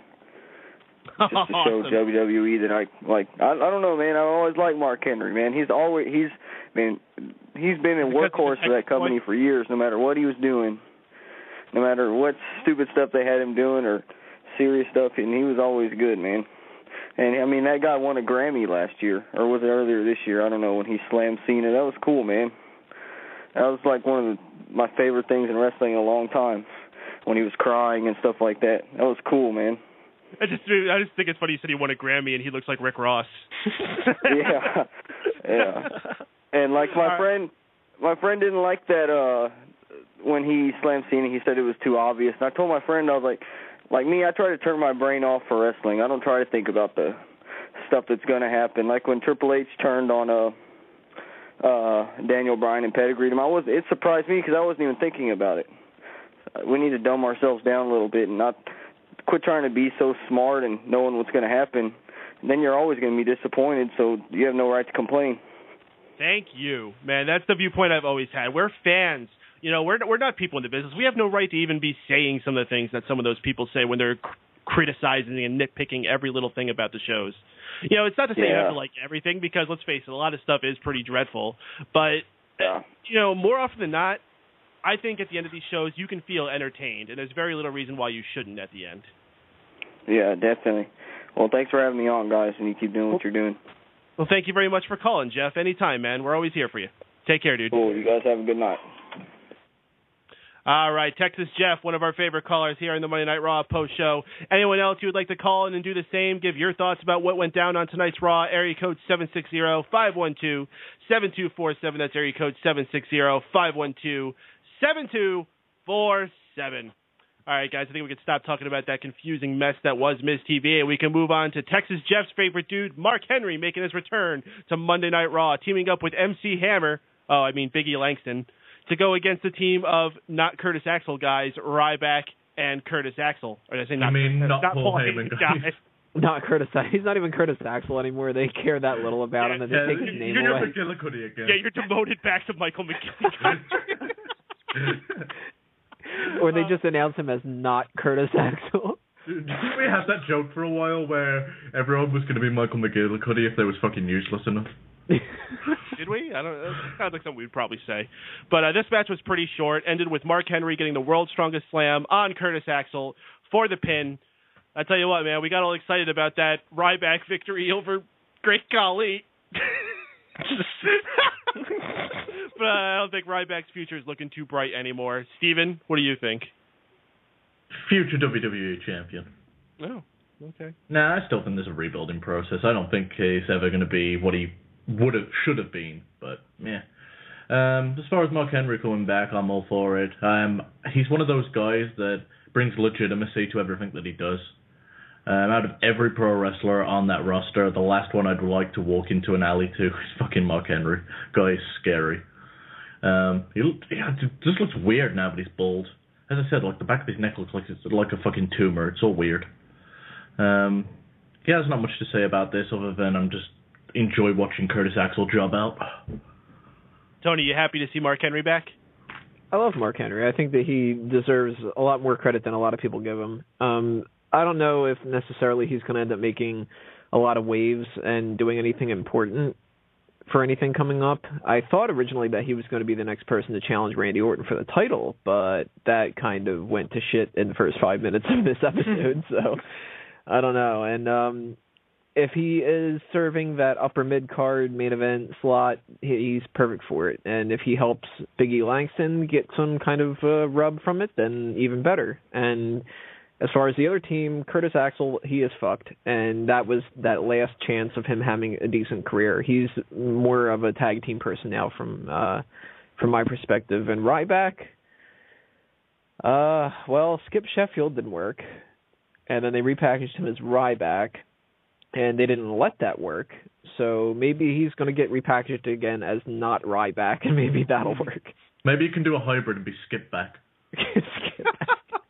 Just to show Awesome. W W E that I like. I, I don't know, man. I always liked Mark Henry, man. He's always he's been he's been a Because workhorse of the for that company point? for years. No matter what he was doing, no matter what stupid stuff they had him doing or serious stuff, and he was always good, man. And I mean, that guy won a Grammy last year, or was it earlier this year? I don't know. When he slammed Cena, that was cool, man. That was like one of the, my favorite things in wrestling in a long time. When he was crying and stuff like that, that was cool, man. I just I just think it's funny you said he won a Grammy and he looks like Rick Ross. yeah, yeah. And like my All right. friend, my friend didn't like that uh when he slammed Cena. He said it was too obvious. And I told my friend, I was like, like me, I try to turn my brain off for wrestling. I don't try to think about the stuff that's gonna happen. Like when Triple H turned on uh uh Daniel Bryan and pedigreed him, I was it surprised me because I wasn't even thinking about it. We need to dumb ourselves down a little bit and not quit trying to be so smart and knowing what's going to happen. And then you're always going to be disappointed, so you have no right to complain. Thank you, man. That's the viewpoint I've always had. We're fans. You know, we're we're not people in the business. We have no right to even be saying some of the things that some of those people say when they're cr- criticizing and nitpicking every little thing about the shows. You know, it's not to say yeah. you have to like everything, because let's face it, a lot of stuff is pretty dreadful. But, yeah. you know, more often than not, I think at the end of these shows you can feel entertained, and there's very little reason why you shouldn't at the end. Yeah, definitely. Well, thanks for having me on, guys, and you keep doing what you're doing. Well, thank you very much for calling, Jeff. Anytime, man. We're always here for you. Take care, dude. Cool. You guys have a good night. All right, Texas Jeff, one of our favorite callers here in the Monday Night Raw post show. Anyone else you would like to call in and do the same, give your thoughts about what went down on tonight's Raw, area code seven six zero, five one two, seven two four seven. That's area code seven six zero, five one two, seven two four seven. All right, guys, I think we can stop talking about that confusing mess that was Miz T V, and we can move on to Texas Jeff's favorite dude, Mark Henry, making his return to Monday Night Raw, teaming up with M C Hammer, oh, I mean Biggie Langston, to go against the team of not Curtis Axel guys, Ryback and Curtis Axel. Or did I say not, I mean, Curtis, not, not Paul Paul Heyman Heyman guys. Not Curtis. He's not even Curtis Axel anymore. They care that little about him that they Yeah, take his name you're away. McGillicuddy again. Yeah, you're demoted back to Michael McGillicuddy. Or they just announce him as not Curtis Axel. Didn't we have that joke for a while where everyone was going to be Michael McGillicuddy if they was fucking useless enough? Did we? I don't. That sounds like something we'd probably say. But uh, this match was pretty short. Ended with Mark Henry getting the world's strongest slam on Curtis Axel for the pin. I tell you what, man, we got all excited about that Ryback victory over Great Khali. But uh, I don't think Ryback's future is looking too bright anymore. Steven, what do you think? Future W W E champion. Oh, okay. Nah, I still think there's a rebuilding process. I don't think he's ever going to be what he would have, should have been. But yeah. Um, as far as Mark Henry coming back, I'm all for it. Um, he's one of those guys that brings legitimacy to everything that he does. Um, out of every pro wrestler on that roster, the last one I'd like to walk into an alley to is fucking Mark Henry. Guy is scary. Um, he, he just looks weird now, but he's bald. As I said, like the back of his neck looks like it's like a fucking tumor. It's all weird. Um, yeah, there's not much to say about this other than I'm just enjoy watching Curtis Axel job out. Tony, you happy to see Mark Henry back? I love Mark Henry. I think that he deserves a lot more credit than a lot of people give him. Um, I don't know if necessarily he's going to end up making a lot of waves and doing anything important for anything coming up. I thought originally that he was going to be the next person to challenge Randy Orton for the title, but that kind of went to shit in the first five minutes of this episode, so I don't know. And um, if he is serving that upper mid-card main event slot, he's perfect for it. And if he helps Biggie Langston get some kind of uh, rub from it, then even better. And as far as the other team, Curtis Axel, he is fucked, and that was that last chance of him having a decent career. He's more of a tag team person now from uh, from my perspective. And Ryback, uh, well, Skip Sheffield didn't work, and then they repackaged him as Ryback, and they didn't let that work. So maybe he's going to get repackaged again as not Ryback, and maybe that'll work. Maybe you can do a hybrid and be Skip back. Skip back.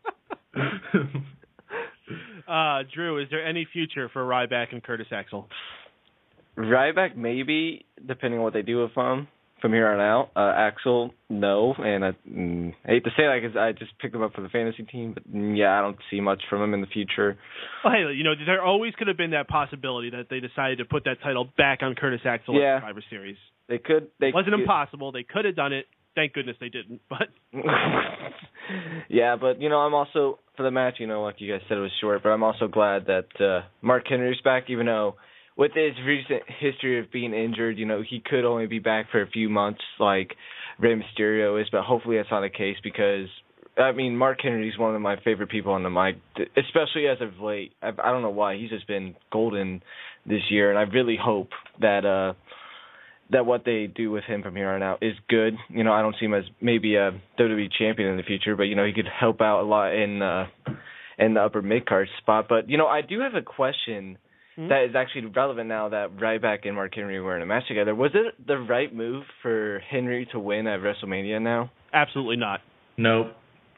uh, Drew, is there any future for Ryback and Curtis Axel? Ryback, maybe, depending on what they do with him from here on out. Uh, Axel, no. And I, mm, I hate to say that because I just picked him up for the fantasy team. But, mm, yeah, I don't see much from him in the future. Well, hey, you know, there always could have been that possibility that they decided to put that title back on Curtis Axel yeah. at Survivor Series. They could. They it wasn't could. impossible. They could have done it. Thank goodness they didn't. But yeah, but, you know, I'm also, for the match, you know, like you guys said, it was short, but I'm also glad that uh, Mark Henry's back, even though with his recent history of being injured, you know, he could only be back for a few months like Rey Mysterio is, but hopefully that's not the case because, I mean, Mark Henry is one of my favorite people on the mic, especially as of late. I, I don't know why. He's just been golden this year, and I really hope that uh, that what they do with him from here on out is good. You know, I don't see him as maybe a W W E champion in the future, but, you know, he could help out a lot in, uh, in the upper mid-card spot. But, you know, I do have a question mm-hmm. that is actually relevant now that Ryback and Mark Henry were in a match together. Was it the right move for Henry to win at WrestleMania now? Absolutely not. Nope.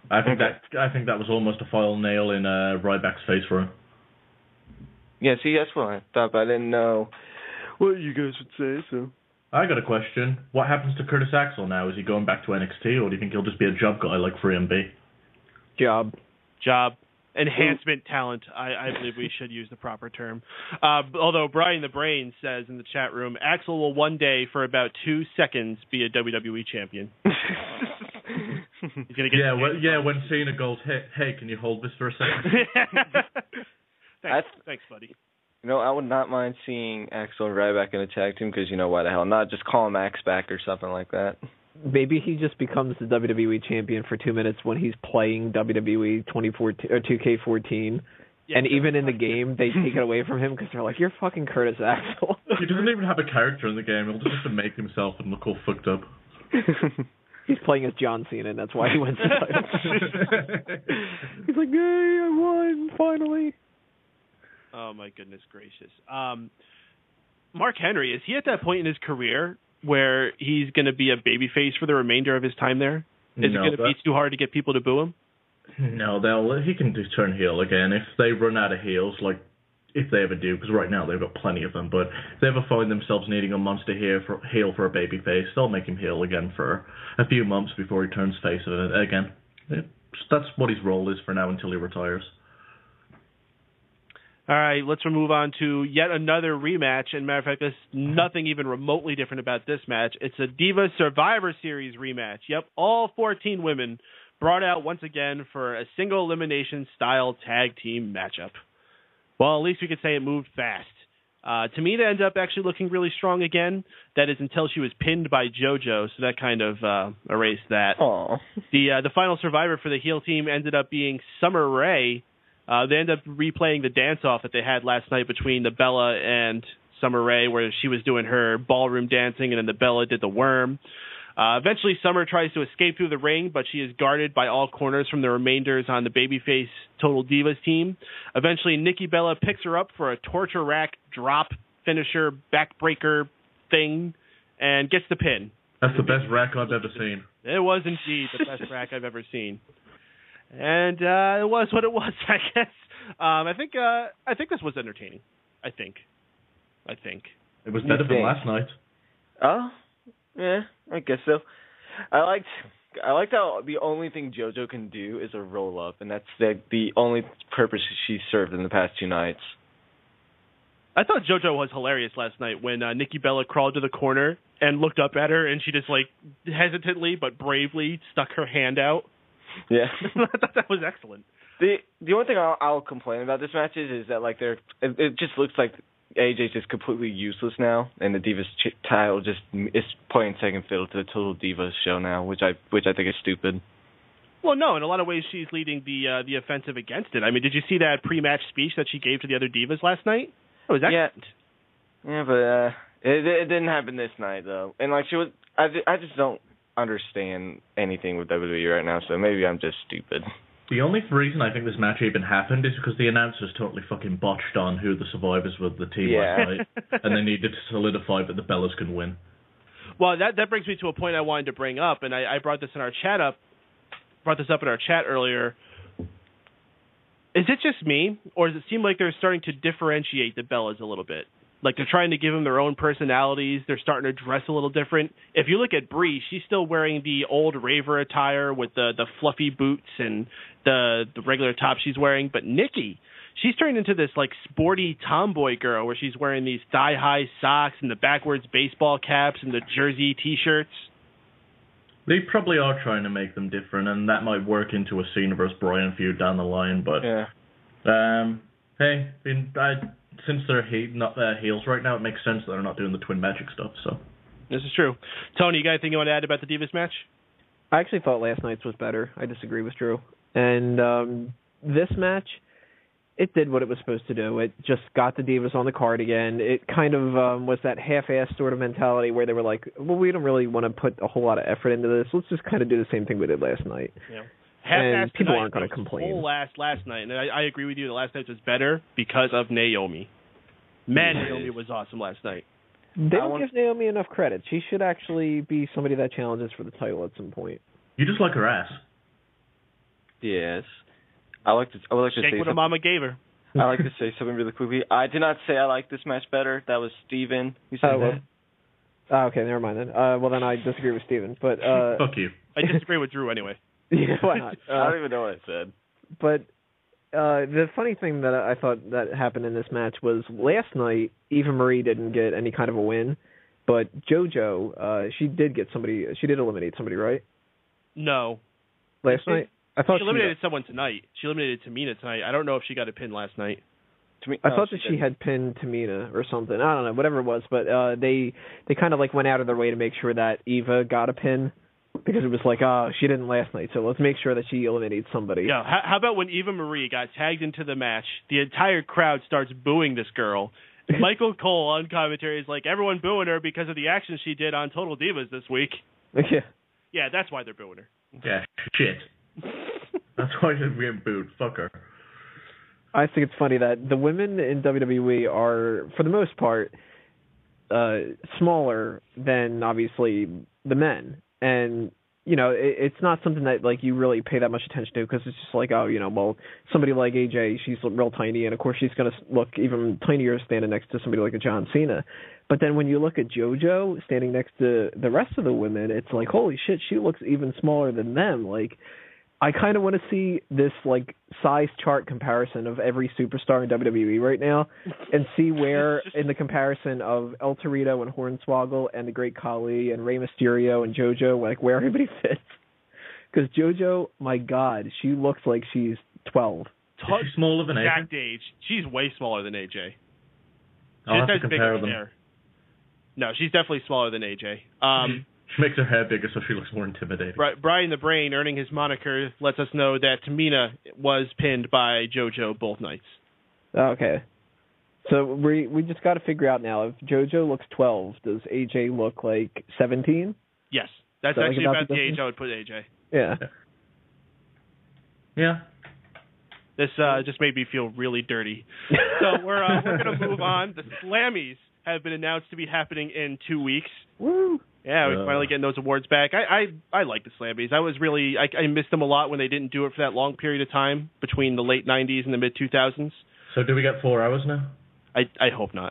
I think okay. that I think that was almost a final nail in uh, Ryback's face for him. Yeah, see, that's what I thought, but I didn't know what you guys would say, so... I got a question. What happens to Curtis Axel now? Is he going back to N X T, or do you think he'll just be a job guy like three M B? Job. Job. Enhancement Ooh. talent, I, I believe we should use the proper term. Uh, although Brian the Brain says in the chat room, Axel will one day, for about two seconds, be a W W E champion. He's gonna get yeah, well, yeah. When Cena goes, hey, hey, can you hold this for a second? Thanks, thanks, buddy. You know, I would not mind seeing Axel and Ryback in a tag team because, you know, why the hell not? Just call him Axe back or something like that. Maybe he just becomes the W W E champion for two minutes when he's playing W W E twenty fourteen or two K fourteen. Yeah, and even in the game, they take it away from him because they're like, you're fucking Curtis Axel. He doesn't even have a character in the game. He'll just have to make himself and look all fucked up. He's playing as John Cena, and that's why he wins the title. He's like, yay, I won, finally. Oh, my goodness gracious. Um, Mark Henry, is he at that point in his career where he's going to be a babyface for the remainder of his time there? Is no, it going to be too hard to get people to boo him? No, they'll he can do turn heel again. If they run out of heels, like if they ever do, because right now they've got plenty of them, but if they ever find themselves needing a monster heel for, heel for a babyface, they'll make him heel again for a few months before he turns face again. It, that's what his role is for now until he retires. All right, let's move on to yet another rematch. And matter of fact, there's nothing even remotely different about this match. It's a Divas Survivor Series rematch. Yep, all fourteen women brought out once again for a single elimination style tag team matchup. Well, at least we could say it moved fast. Uh, Tamina ended up actually looking really strong again. That is until she was pinned by JoJo, so that kind of uh, erased that. Aww. The uh, the final survivor for the heel team ended up being Summer Rae. Uh, they ended up replaying the dance-off that they had last night between the Bella and Summer Rae, where she was doing her ballroom dancing, and then the Bella did the worm. Uh, eventually, Summer tries to escape through the ring, but she is guarded by all corners from the remainders on the babyface Total Divas team. Eventually, Nikki Bella picks her up for a torture rack drop finisher backbreaker thing and gets the pin. That's the best rack I've ever seen. It was indeed the best rack I've ever seen. And uh, it was what it was, I guess. Um, I think uh, I think this was entertaining. I think. I think. It was better than last night. Oh, yeah, I guess so. I liked I liked how the only thing JoJo can do is a roll up, and that's the the only purpose she served in the past two nights. I thought JoJo was hilarious last night when uh, Nikki Bella crawled to the corner and looked up at her, and she just like hesitantly but bravely stuck her hand out. Yeah, I thought that was excellent. The the only thing I'll, I'll complain about this match is, is that like they're it, it just looks like A J's just completely useless now, and the Divas ch- title just is playing second fiddle to the Total Divas show now, which I which I think is stupid. Well, no, in a lot of ways she's leading the uh, the offensive against it. I mean, did you see that pre-match speech that she gave to the other Divas last night? It was excellent. Yeah, yeah, but uh, it, it didn't happen this night though, and like she was, I I just don't understand anything with W W E right now, so maybe I'm just stupid. The only reason I think this match even happened is because the announcers totally fucking botched on who the survivors were the team yeah. last night, and they needed to solidify that the Bellas can win. Well, that that brings me to a point I wanted to bring up, and I, I brought this in our chat up, brought this up in our chat earlier. Is it just me, or does it seem like they're starting to differentiate the Bellas a little bit? Like they're trying to give them their own personalities. They're starting to dress a little different. If you look at Brie, she's still wearing the old raver attire with the, the fluffy boots and the the regular top she's wearing. But Nikki, she's turned into this like sporty tomboy girl where she's wearing these thigh-high socks and the backwards baseball caps and the jersey T-shirts. They probably are trying to make them different, and that might work into a Cena versus Bryan feud down the line. But yeah. um, hey, in, I. Since they're he- not uh, heels right now, it makes sense that they're not doing the twin magic stuff. So this is true. Tony, you got anything you want to add about the Divas match? I actually thought last night's was better. I disagree with Drew. And um, this match, it did what it was supposed to do. It just got the Divas on the card again. It kind of um, was that half-assed sort of mentality where they were like, well, we don't really want to put a whole lot of effort into this. Let's just kind of do the same thing we did last night. Yeah. And people aren't going to complain. Whole last last night, and I, I agree with you. The last night was better because of Naomi. Man, Naomi was awesome last night. They don't give Naomi enough credit. She should actually be somebody that challenges for the title at some point. You just like her ass. Yes. I like to. I would like to Shake say what a something. mama gave her. I like to say something really quickly. I did not say I like this match better. That was Steven who said Oh, well. that. Oh, okay, never mind then. Uh, well, then I disagree with Steven. But uh, Fuck you. I disagree with Drew anyway. yeah, why not? Uh, I don't even know what I said. But uh, the funny thing that I thought that happened in this match was last night, Eva Marie didn't get any kind of a win, but JoJo, uh, she did get somebody. She did eliminate somebody, right? No. Last She- night, I thought She eliminated someone tonight. She eliminated Tamina tonight. I don't know if she got a pin last night. To me, I no, thought that she didn't. had pinned Tamina or something. I don't know, whatever it was. But uh, they they kind of like went out of their way to make sure that Eva got a pin because it was like, oh, she didn't last night, so let's make sure that she eliminates somebody. Yeah. How, how about when Eva Marie got tagged into the match, the entire crowd starts booing this girl. Michael Cole on commentary is like, everyone booing her because of the action she did on Total Divas this week. Yeah. Yeah, that's why they're booing her. Yeah, shit. That's why she's being booed. Fuck her. I think it's funny that the women in W W E are, for the most part, uh, smaller than obviously the men, and you know it, it's not something that like you really pay that much attention to because it's just like, oh, you know, well, somebody like A J, she's real tiny, and of course she's going to look even tinier standing next to somebody like a John Cena. But then when you look at JoJo standing next to the rest of the women, it's like, holy shit, she looks even smaller than them. Like, I kind of want to see this like size chart comparison of every superstar in W W E right now, and see where in the comparison of El Torito and Hornswoggle and the Great Khali and Rey Mysterio and JoJo, like where everybody fits. Because JoJo, my God, she looks like she's twelve. Is she smaller than A J? Exact age. She's way smaller than A J. I'll have to Just has compare bigger them. hair. No, she's definitely smaller than A J. Um, She makes her hair bigger so she looks more intimidating. Bri- Brian the Brain, earning his moniker, lets us know that Tamina was pinned by JoJo both nights. Okay. So we we just got to figure out now, if JoJo looks twelve, does A J look like seventeen? Yes, that's So, like, actually about about the the age difference? I would put A J. Yeah. Yeah. This uh, just made me feel really dirty. So we're uh, we're gonna move on. The Slammies have been announced to be happening in two weeks. Woo! Yeah, we're Uh. finally getting those awards back. I I, I like the Slammies. I was really I, I missed them a lot when they didn't do it for that long period of time between the late nineties and the mid two thousands. So do we get four hours now? I I hope not.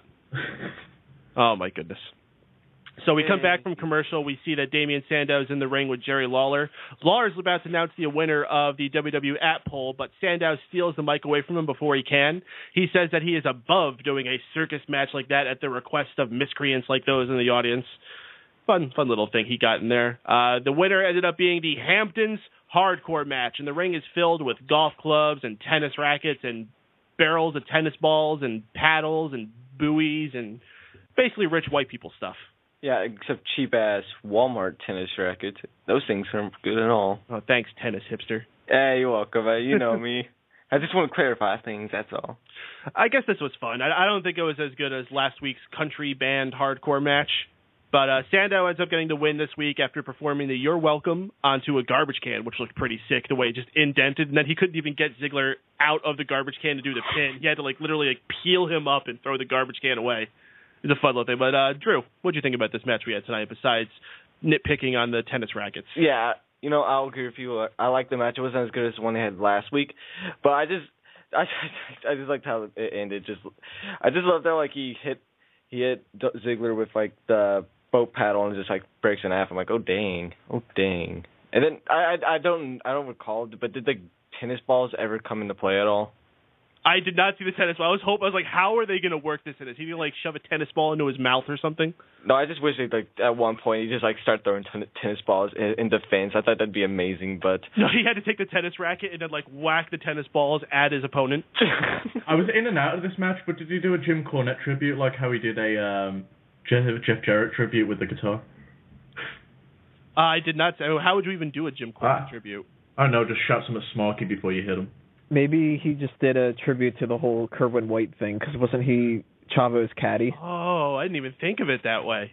Oh my goodness. So we come back from commercial. We see that Damian Sandow's in the ring with Jerry Lawler. Lawler's about to announce the winner of the W W E app poll, but Sandow steals the mic away from him before he can. He says that he is above doing a circus match like that at the request of miscreants like those in the audience. Fun, fun little thing he got in there. Uh, the winner ended up being the Hamptons Hardcore match, and the ring is filled with golf clubs and tennis rackets and barrels of tennis balls and paddles and buoys and basically rich white people stuff. Yeah, except cheap-ass Walmart tennis rackets. Those things aren't good at all. Oh, thanks, tennis hipster. Hey, you're welcome. Uh, you know me. I just want to clarify things, that's all. I guess this was fun. I, I don't think it was as good as last week's country band hardcore match. But uh, Sandow ends up getting the win this week after performing the You're Welcome onto a garbage can, which looked pretty sick, the way it just indented. And then he couldn't even get Ziggler out of the garbage can to do the pin. He had to like literally like peel him up and throw the garbage can away. It was a fun little thing. But, uh, Drew, what did you think about this match we had tonight besides nitpicking on the tennis rackets? Yeah, you know, I'll agree with you. I like the match. It wasn't as good as the one they had last week. But I just I, I just liked how it ended. Just I just loved how, like, he hit, he hit Ziggler with, like, the boat paddle and just, like, breaks in half. I'm like, oh, dang. Oh, dang. And then I, I, I don't I don't recall, but did the tennis balls ever come into play at all? I did not see the tennis ball. I was hoping, I was like, how are they going to work this in? Is he going to, like, shove a tennis ball into his mouth or something? No, I just wish they like at one point he just like start throwing ten- tennis balls in, in defense. I thought that'd be amazing, but No, he had to take the tennis racket and then, like, whack the tennis balls at his opponent. I was in and out of this match, but did he do a Jim Cornette tribute like how he did a um, Jeff, Jeff Jarrett tribute with the guitar? Uh, I did not say. How would you even do a Jim Cornette Ah. tribute? I don't know, just shout some at Smarky before you hit him. Maybe he just did a tribute to the whole Kerwin White thing, because wasn't he Chavo's caddy? Oh, I didn't even think of it that way.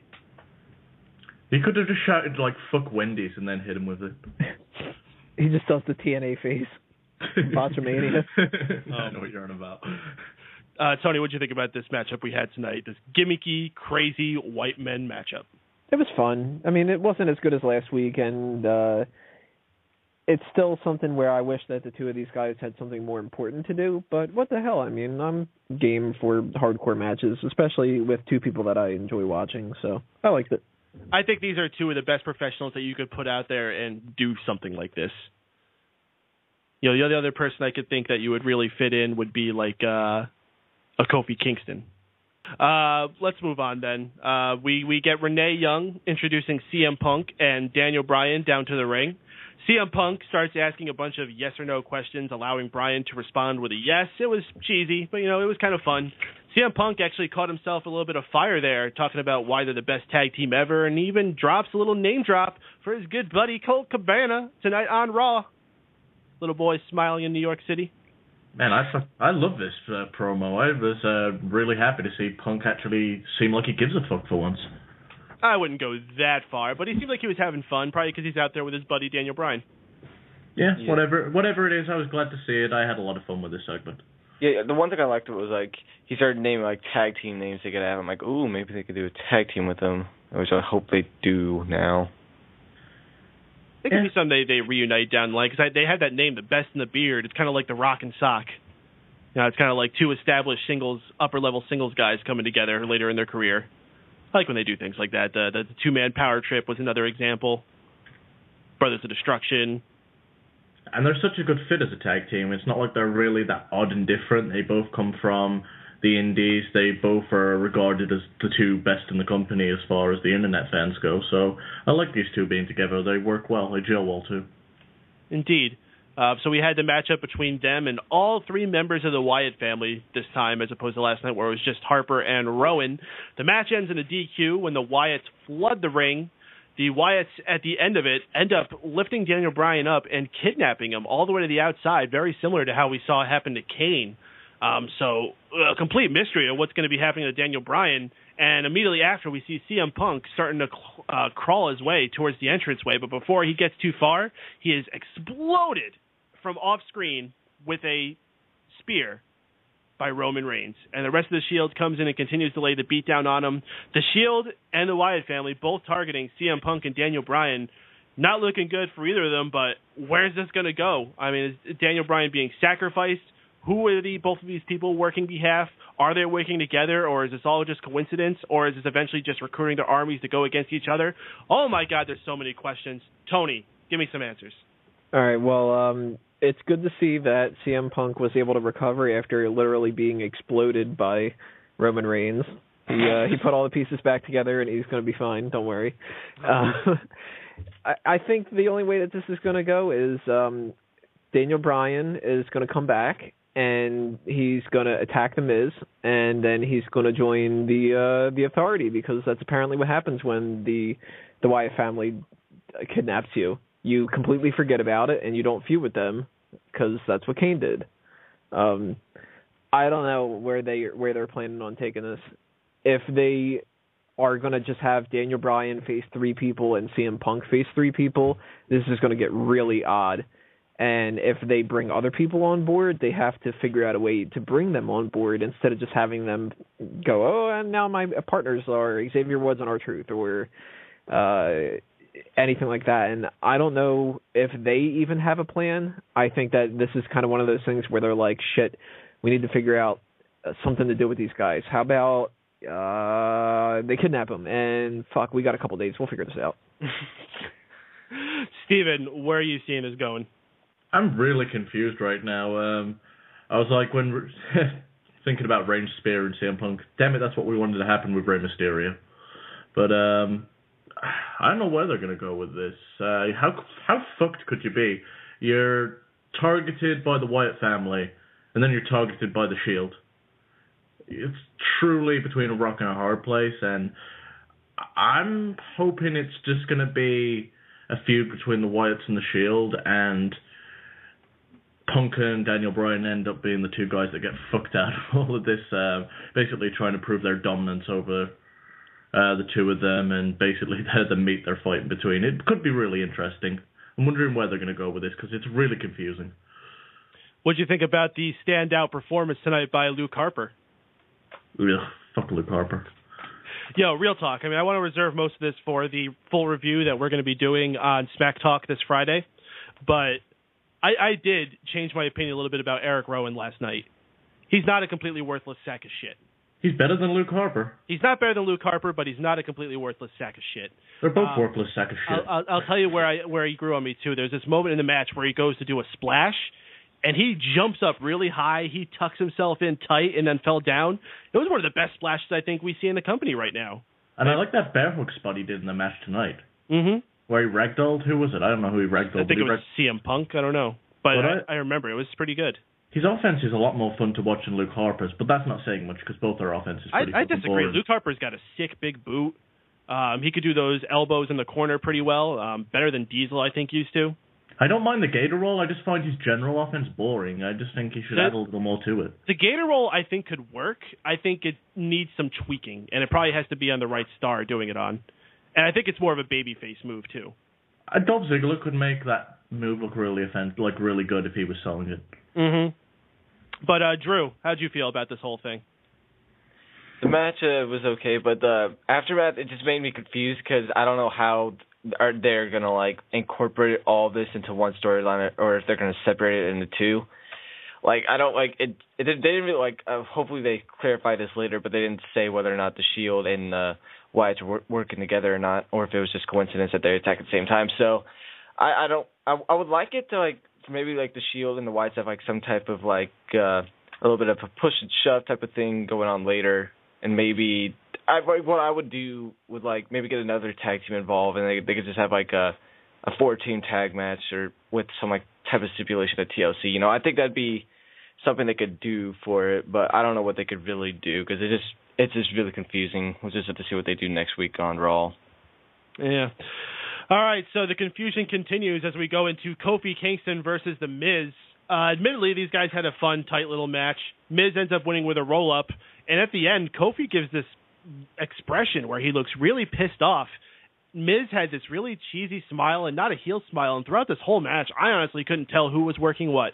He could have just shouted, like, fuck Wendy's and then hit him with it. He just does the T N A face. Botchamania. I know what you're on about. Uh, Tony, what did you think about this matchup we had tonight? This gimmicky, crazy white men matchup. It was fun. I mean, it wasn't as good as last week, and uh, it's still something where I wish that the two of these guys had something more important to do, but what the hell? I mean, I'm game for hardcore matches, especially with two people that I enjoy watching, so I liked it. I think these are two of the best professionals that you could put out there and do something like this. You know, the other, other person I could think that you would really fit in would be like uh, a Kofi Kingston. Uh, let's move on then. Uh, we, we get Renee Young introducing C M Punk and Daniel Bryan down to the ring. C M Punk starts asking a bunch of yes or no questions, allowing Bryan to respond with a yes. It was cheesy, but, you know, it was kind of fun. C M Punk actually caught himself a little bit of fire there, talking about why they're the best tag team ever, and he even drops a little name drop for his good buddy Colt Cabana tonight on Raw. Little boy smiling in New York City. Man, I, I love this uh, promo. I was uh, really happy to see Punk actually seem like he gives a fuck for once. I wouldn't go that far, but he seemed like he was having fun, probably because he's out there with his buddy Daniel Bryan. Yeah, yeah, whatever whatever it is, I was glad to see it. I had a lot of fun with this segment. Yeah, the one thing I liked was, like, he started naming, like, tag team names they could have. I'm like, ooh, maybe they could do a tag team with them, which I hope they do now. It could yeah. be something they, they reunite down the line, because they have that name, The Best in the Beard. It's kind of like the Rock and Sock. You know, it's kind of like two established singles, upper-level singles guys coming together later in their career. I like when they do things like that. The, the, the two-man power trip was another example. Brothers of Destruction. And they're such a good fit as a tag team. It's not like they're really that odd and different. They both come from the indies. They both are regarded as the two best in the company as far as the internet fans go. So I like these two being together. They work well. They gel well, too. Indeed. Uh, so we had the matchup between them and all three members of the Wyatt family this time, as opposed to last night where it was just Harper and Rowan. The match ends in a D Q when the Wyatts flood the ring. The Wyatts, at the end of it, end up lifting Daniel Bryan up and kidnapping him all the way to the outside, very similar to how we saw happen to Kane. Um, so a complete mystery of what's going to be happening to Daniel Bryan. And immediately after, we see C M Punk starting to uh, crawl his way towards the entranceway. But before he gets too far, he is exploded from off-screen with a spear by Roman Reigns. And the rest of the Shield comes in and continues to lay the beatdown on him. The Shield and the Wyatt family both targeting C M Punk and Daniel Bryan. Not looking good for either of them, but where's this going to go? I mean, is Daniel Bryan being sacrificed? Who are the, both of these people working behalf? Are they working together, or is this all just coincidence, or is this eventually just recruiting their armies to go against each other? Oh, my God, there's so many questions. Tony, give me some answers. All right, well, um, it's good to see that C M Punk was able to recover after literally being exploded by Roman Reigns. He, uh, he put all the pieces back together, and he's going to be fine. Don't worry. Uh, I, I think the only way that this is going to go is um, Daniel Bryan is going to come back, and he's going to attack The Miz, and then he's going to join the uh, the Authority, because that's apparently what happens when the the Wyatt family kidnaps you. You completely forget about it, and you don't feud with them, because that's what Kane did. Um, I don't know where they where they're planning on taking this. If they are going to just have Daniel Bryan face three people and C M Punk face three people, this is going to get really odd. And if they bring other people on board, they have to figure out a way to bring them on board instead of just having them go, oh, and now my partners are Xavier Woods and R-Truth, or uh, anything like that. And I don't know if they even have a plan. I think that this is kind of one of those things where they're like, shit, we need to figure out something to do with these guys. How about uh, they kidnap them, and fuck, we got a couple days. We'll figure this out. Steven, where are you seeing this going? I'm really confused right now. Um, I was like, when thinking about Range Spear and C M Punk, damn it, that's what we wanted to happen with Rey Mysterio. But um, I don't know where they're going to go with this. Uh, how how fucked could you be? You're targeted by the Wyatt family, and then you're targeted by the Shield. It's truly between a rock and a hard place, and I'm hoping it's just going to be a feud between the Wyatts and the Shield, and Punk and Daniel Bryan end up being the two guys that get fucked out of all of this, uh, basically trying to prove their dominance over uh, the two of them, and basically they're the meat they're fighting between. It could be really interesting. I'm wondering where they're going to go with this, because it's really confusing. What do you think about the standout performance tonight by Luke Harper? Ugh, fuck Luke Harper. Yo, real talk. I mean, I want to reserve most of this for the full review that we're going to be doing on Smack Talk this Friday. but I, I did change my opinion a little bit about Eric Rowan last night. He's not a completely worthless sack of shit. He's better than Luke Harper. He's not better than Luke Harper, but he's not a completely worthless sack of shit. They're both um, worthless sack of shit. I'll, I'll, I'll tell you where I where he grew on me too. There's this moment in the match where he goes to do a splash, and he jumps up really high. He tucks himself in tight and then fell down. It was one of the best splashes I think we see in the company right now. And I like that bear hook spot he did in the match tonight. Mm-hmm. Where he ragdolled. Who was it? I don't know who he ragdolled. I think it was rag- C M Punk. I don't know. But, but I, I, I remember. It was pretty good. His offense is a lot more fun to watch than Luke Harper's, but that's not saying much because both their offenses are pretty I, I disagree. boring. Luke Harper's got a sick big boot. Um, he could do those elbows in the corner pretty well, um, better than Diesel, I think, used to. I don't mind the Gator roll. I just find his general offense boring. I just think he should the, add a little more to it. The Gator roll, I think, could work. I think it needs some tweaking, and it probably has to be on the right star doing it on. And I think it's more of a babyface move, too. Uh, Dolph Ziggler could make that move look really offensive, like really good if he was selling it. Mm-hmm. But, uh, Drew, how'd you feel about this whole thing? The match uh, was okay, but the aftermath, it just made me confused because I don't know how are they're going to, like, incorporate all this into one storyline or if they're going to separate it into two. Like, I don't, like, it, it they didn't really, like, uh, hopefully they clarify this later, but they didn't say whether or not the Shield and uh, Wyatt's were working together or not, or if it was just coincidence that they attack at the same time. So, I, I don't, I, I would like it to, like, maybe like the Shield and the Wyatts have like some type of like uh, a little bit of a push and shove type of thing going on later, and maybe I what I would do would like maybe get another tag team involved, and they they could just have like a a four team tag match or with some like type of stipulation at T L C. You know, I think that'd be something they could do for it, but I don't know what they could really do because it just it's just really confusing. We'll just have to see what they do next week on Raw. Yeah. All right, so the confusion continues as we go into Kofi Kingston versus The Miz. Uh, admittedly, these guys had a fun, tight little match. Miz ends up winning with a roll-up, and at the end, Kofi gives this expression where he looks really pissed off. Miz had this really cheesy smile and not a heel smile, and throughout this whole match, I honestly couldn't tell who was working what.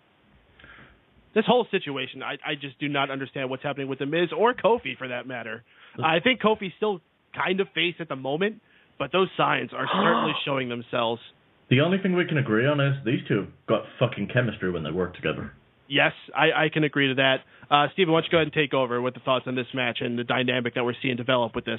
This whole situation, I, I just do not understand what's happening with The Miz or Kofi, for that matter. I think Kofi's still kind of face at the moment, but those signs are certainly showing themselves. The only thing we can agree on is these two have got fucking chemistry when they work together. Yes, I, I can agree to that. Uh, Steven, why don't you go ahead and take over with the thoughts on this match and the dynamic that we're seeing develop with this?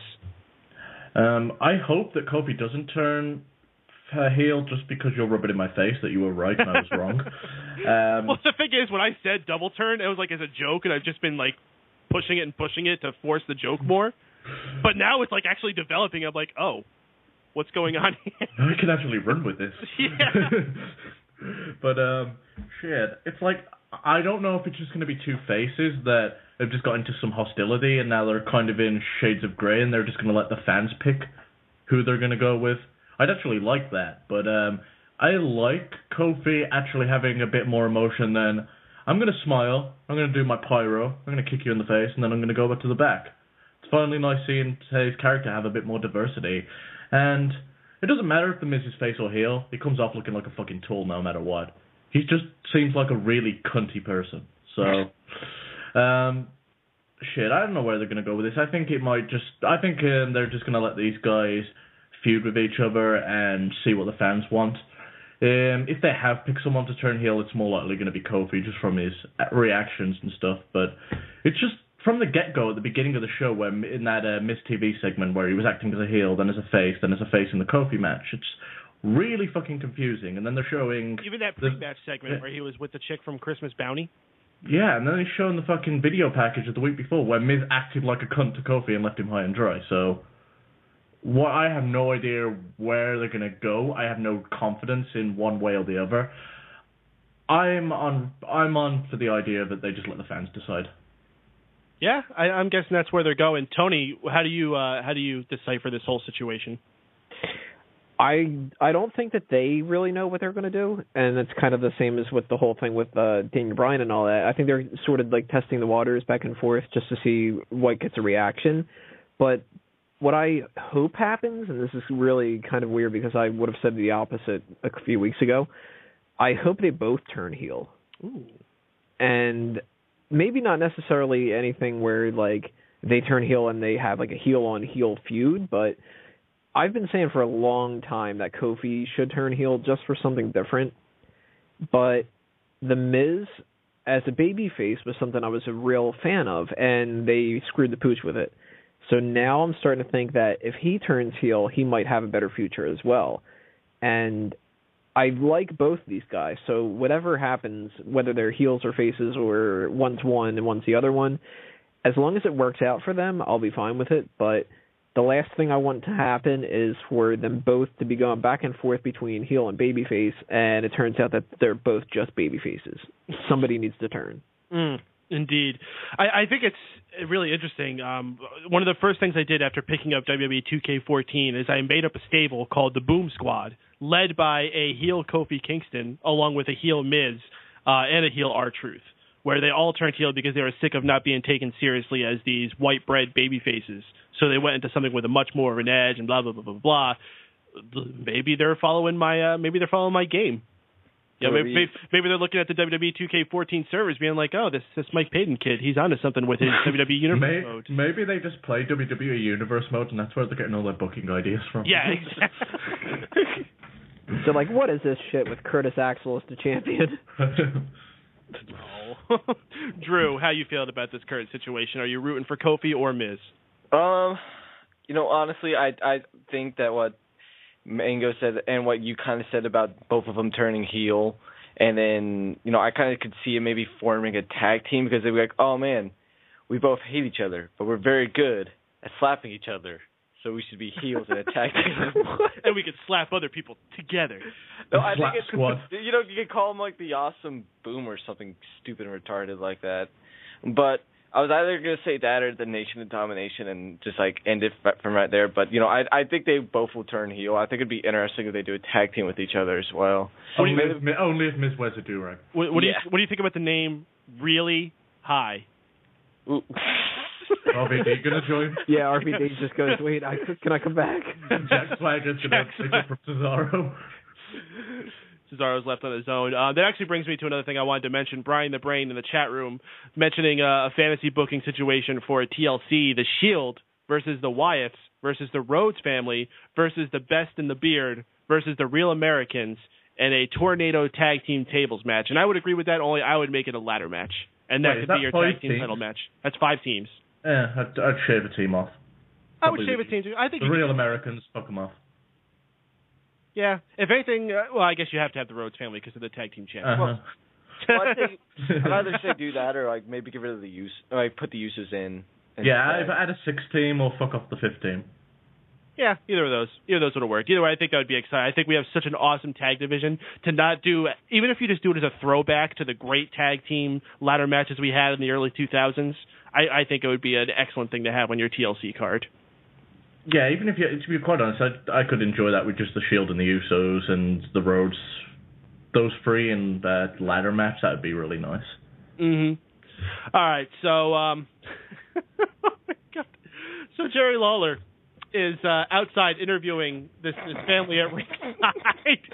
Um, I hope that Kofi doesn't turn uh, heel just because you'll rub it in my face that you were right and I was wrong. Um, well, the thing is, when I said double turn, it was like as a joke, and I've just been like pushing it and pushing it to force the joke more. But now it's like actually developing. I'm like, oh, what's going on here? I can actually run with this. Yeah. But, um, shit, it's like, I don't know if it's just going to be two faces that have just got into some hostility and now they're kind of in shades of grey and they're just going to let the fans pick who they're going to go with. I'd actually like that, but um, I like Kofi actually having a bit more emotion than, I'm going to smile, I'm going to do my pyro, I'm going to kick you in the face, and then I'm going to go back to the back. It's finally nice seeing his character have a bit more diversity. And it doesn't matter if the Miz is face or heel. He comes off looking like a fucking tool no matter what. He just seems like a really cunty person. So, um, shit, I don't know where they're going to go with this. I think it might just... I think um, they're just going to let these guys feud with each other and see what the fans want. Um, if they have picked someone to turn heel, it's more likely going to be Kofi just from his reactions and stuff. But it's just... From the get-go, at the beginning of the show, where in that uh, Miz T V segment where he was acting as a heel, then as a face, then as a face in the Kofi match, it's really fucking confusing. And then they're showing... Even that pre-match segment where he was with the chick from Christmas Bounty? Yeah, and then he's showing the fucking video package of the week before where Miz acted like a cunt to Kofi and left him high and dry. So, what I have no idea where they're going to go. I have no confidence in one way or the other. I'm on, I'm on for the idea that they just let the fans decide. Yeah, I, I'm guessing that's where they're going. Tony, how do you uh, how do you decipher this whole situation? I I don't think that they really know what they're going to do, and it's kind of the same as with the whole thing with uh, Daniel Bryan and all that. I think they're sort of like testing the waters back and forth just to see what gets a reaction. But what I hope happens, and this is really kind of weird because I would have said the opposite a few weeks ago, I hope they both turn heel. Ooh. And maybe not necessarily anything where like they turn heel and they have like a heel on heel feud, but I've been saying for a long time that Kofi should turn heel just for something different, but The Miz as a babyface was something I was a real fan of, and they screwed the pooch with it. So now I'm starting to think that if he turns heel, he might have a better future as well. And I like both these guys, so whatever happens, whether they're heels or faces or one's one and one's the other one, as long as it works out for them, I'll be fine with it. But the last thing I want to happen is for them both to be going back and forth between heel and babyface, and it turns out that they're both just babyfaces. Somebody needs to turn. Mm, indeed. I, I think it's really interesting. Um, one of the first things I did after picking up W W E two K fourteen is I made up a stable called the Boom Squad, led by a heel Kofi Kingston, along with a heel Miz uh, and a heel R-Truth, where they all turned heel because they were sick of not being taken seriously as these white bread baby faces. So they went into something with a much more of an edge and blah blah blah blah blah. Maybe they're following my uh, maybe they're following my game. Yeah, maybe, maybe maybe they're looking at the W W E two K fourteen servers, being like, oh, this this Mike Payton kid, he's onto something with his W W E Universe maybe, mode. Maybe they just play W W E Universe mode, and that's where they're getting all their booking ideas from. Yeah, exactly. So like, what is this shit with Curtis Axel as the champion? No. Drew, how you feeling about this current situation? Are you rooting for Kofi or Miz? Um, you know, honestly, I I think that what Mango said and what you kind of said about both of them turning heel, and then, you know, I kind of could see it maybe forming a tag team because they'd be like, oh man, we both hate each other, but we're very good at slapping each other, so we should be heels in a tag team. And we could slap other people together. No, I Slap think it's, squad. you know, you could call them like the Awesome Boom or something stupid and retarded like that. But I was either going to say that or the Nation of Domination and just like end it from right there. But, you know, I I think they both will turn heel. I think it'd be interesting if they do a tag team with each other as well. Only, if, only if Miz wears a do-rag. What, what, yeah. do you, what do you think about the name Really High? Ooh. R V D gonna join? Yeah, R V D just goes, wait, I, can I come back? Jack Swagger's gonna take it from Cesaro. Cesaro's left on his own. Uh, that actually brings me to another thing I wanted to mention. Brian the Brain in the chat room mentioning uh, a fantasy booking situation for a T L C, the Shield versus the Wyatts versus the Rhodes family versus the Best in the Beard versus the Real Americans and a Tornado Tag Team Tables match. And I would agree with that, only I would make it a ladder match. And that Wait, could that be your five tag team teams? title match. That's five teams. Yeah, I'd, I'd shave a team off. I would Probably shave a the- team too. I think The you Real could- Americans, fuck them off. Yeah. If anything, uh, well, I guess you have to have the Rhodes family because of the tag team champions. Uh-huh. Well, I think I'd either say do that or like maybe get rid of the use, or like put the uses in. Yeah, instead. if I had a six team or fuck off the fifth team. Yeah, either of those. Either of those would have worked. Either way, I think that would be exciting. I think we have such an awesome tag division to not do, even if you just do it as a throwback to the great tag team ladder matches we had in the early two thousands, I, I think it would be an excellent thing to have on your T L C card. Yeah, even if you, to be quite honest, I, I could enjoy that with just the Shield and the Usos and the Rhodes. Those three and that ladder match, that would be really nice. Mm-hmm. All right, so, um, oh my God. So Jerry Lawler is uh, outside interviewing this, this family at ringside.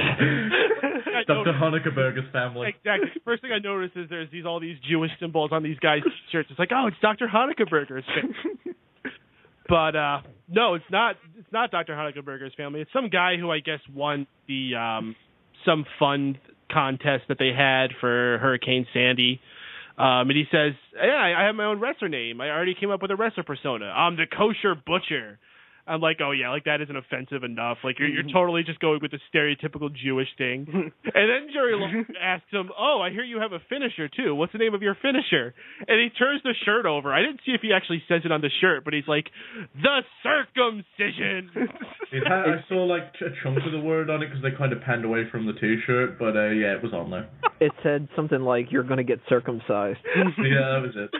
Doctor Honeckerberger's family. Exactly. First thing I noticed is there's these all these Jewish symbols on these guys' shirts. It's like, oh, it's Doctor Honeckerberger's family. But uh, no, it's not. It's not Doctor Honeckerberger's family. It's some guy who I guess won the um, some fund contest that they had for Hurricane Sandy. Um, and he says, yeah, I have my own wrestler name. I already came up with a wrestler persona. I'm the Kosher Butcher. I'm like, oh, yeah, like that isn't offensive enough. Like, you're, you're totally just going with the stereotypical Jewish thing. And then Jerry Lawler asks him, oh, I hear you have a finisher, too. What's the name of your finisher? And he turns the shirt over. I didn't see if he actually says it on the shirt, but he's like, the circumcision. It had, I saw, like, a chunk of the word on it because they kind of panned away from the T-shirt, but, uh, yeah, it was on there. It said something like, you're going to get circumcised. Yeah, that was it.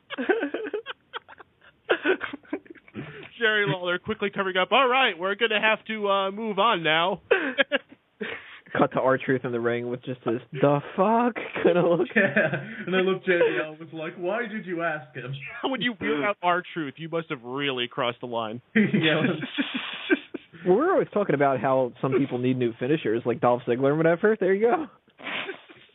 Jerry Lawler quickly covering up, all right, we're going to have to uh, move on now. Cut to R-Truth in the ring with just this, the fuck kind of look. Yeah, and then look, J B L was like, why did you ask him? When you wheel out R-Truth, you must have really crossed the line. Yeah. Well, we're always talking about how some people need new finishers, like Dolph Ziggler or whatever. There you go.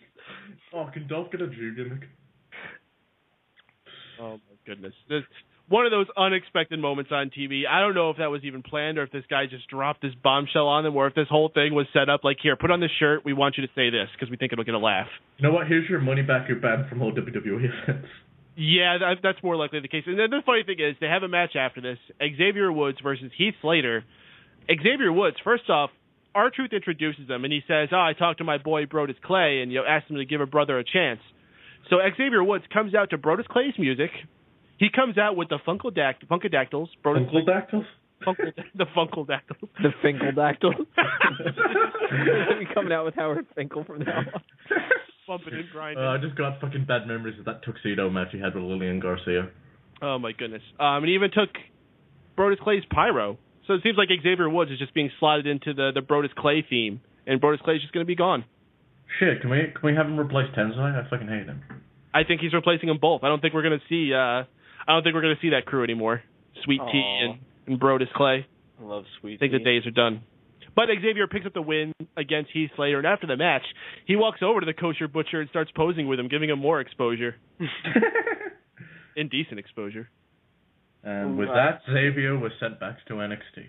Oh, can Dolph get a Jew gimmick? Oh, my goodness. This, one of those unexpected moments on T V. I don't know if that was even planned or if this guy just dropped this bombshell on them or if this whole thing was set up like, here, put on this shirt. We want you to say this because we think it'll get a laugh. You know what? Here's your money back your band from all W W E events. Yeah, that, that's more likely the case. And then the funny thing is, they have a match after this, Xavier Woods versus Heath Slater. Xavier Woods, first off, R-Truth introduces him, and he says, oh, I talked to my boy Brodus Clay, and you know, asked him to give a brother a chance. So Xavier Woods comes out to Brodus Clay's music. He comes out with the Funkledact- Funkadactyls. Brodus Funkledactyls? Funkle- the Funkledactyls. The Finkeldactyls. He's coming out with Howard Finkel from now on. Bumping and grinding. Uh, I just got fucking bad memories of that tuxedo match he had with Lillian Garcia. Oh, my goodness. Um, and he even took Brodus Clay's pyro. So it seems like Xavier Woods is just being slotted into the, the Brodus Clay theme, and Brodus Clay is just going to be gone. Shit, can we can we have him replace Tensai? I fucking hate him. I think he's replacing them both. I don't think we're going to see. Uh, I don't think we're going to see that crew anymore. Sweet Tea and, and Brodus Clay. I love Sweet I think Tea. the days are done. But Xavier picks up the win against Heath Slater, and after the match, he walks over to the Kosher Butcher and starts posing with him, giving him more exposure. Indecent exposure. And with that, Xavier was sent back to N X T.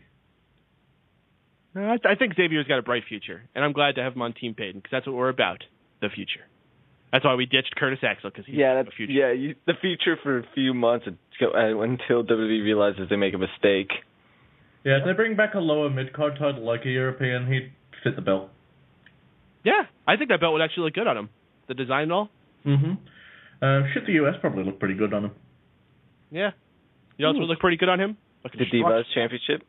I, I think Xavier's got a bright future, and I'm glad to have him on Team Payton because that's what we're about, the future. That's why we ditched Curtis Axel because he's yeah, the future. Yeah, you, the future for a few months until, uh, until W W E realizes they make a mistake. Yeah, if they bring back a lower mid-card title like a European, he'd fit the bill. Yeah, I think that belt would actually look good on him. The design and all. Mm-hmm. Uh, shit, the U S probably look pretty good on him. Yeah. You know what would look pretty good on him? Like The Divas Championship?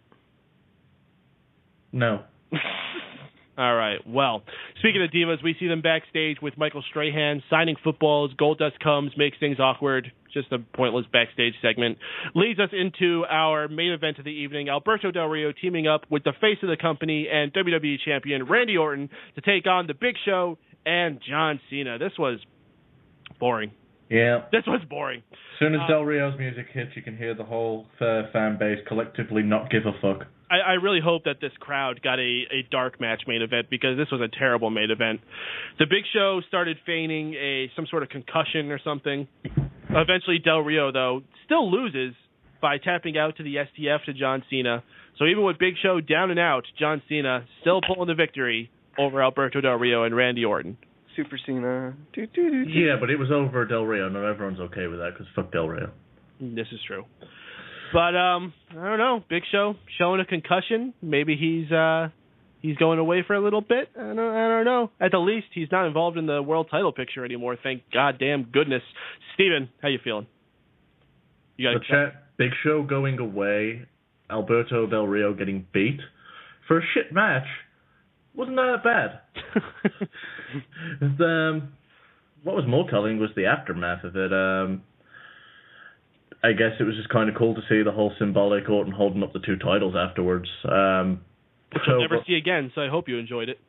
No. All right. Well, speaking of Divas, we see them backstage with Michael Strahan signing footballs. Goldust comes, makes things awkward. Just a pointless backstage segment. Leads us into our main event of the evening. Alberto Del Rio teaming up with the face of the company and W W E champion Randy Orton to take on The Big Show and John Cena. This was boring. Yeah. This was boring. As soon as uh, Del Rio's music hits, you can hear the whole uh, fan base collectively not give a fuck. I, I really hope that this crowd got a, a dark match main event because this was a terrible main event. The Big Show started feigning a some sort of concussion or something. Eventually, Del Rio, though, still loses by tapping out to the S T F to John Cena. So even with Big Show down and out, John Cena still pulling the victory over Alberto Del Rio and Randy Orton. Super Cena. Do, do, do, do. Yeah, but it was over Del Rio. Not everyone's okay with that because fuck Del Rio. This is true. But um, I don't know. Big Show showing a concussion. Maybe he's uh, he's going away for a little bit. I don't, I don't know. At the least, he's not involved in the world title picture anymore. Thank goddamn goodness. Steven, how you feeling? You got the chat. Big Show going away. Alberto Del Rio getting beat for a shit match. Wasn't that bad? um, what was more telling was the aftermath of it. Um, I guess it was just kind of cool to see the whole symbolic Orton holding up the two titles afterwards. Um, Which so, we'll never but, see again, so I hope you enjoyed it.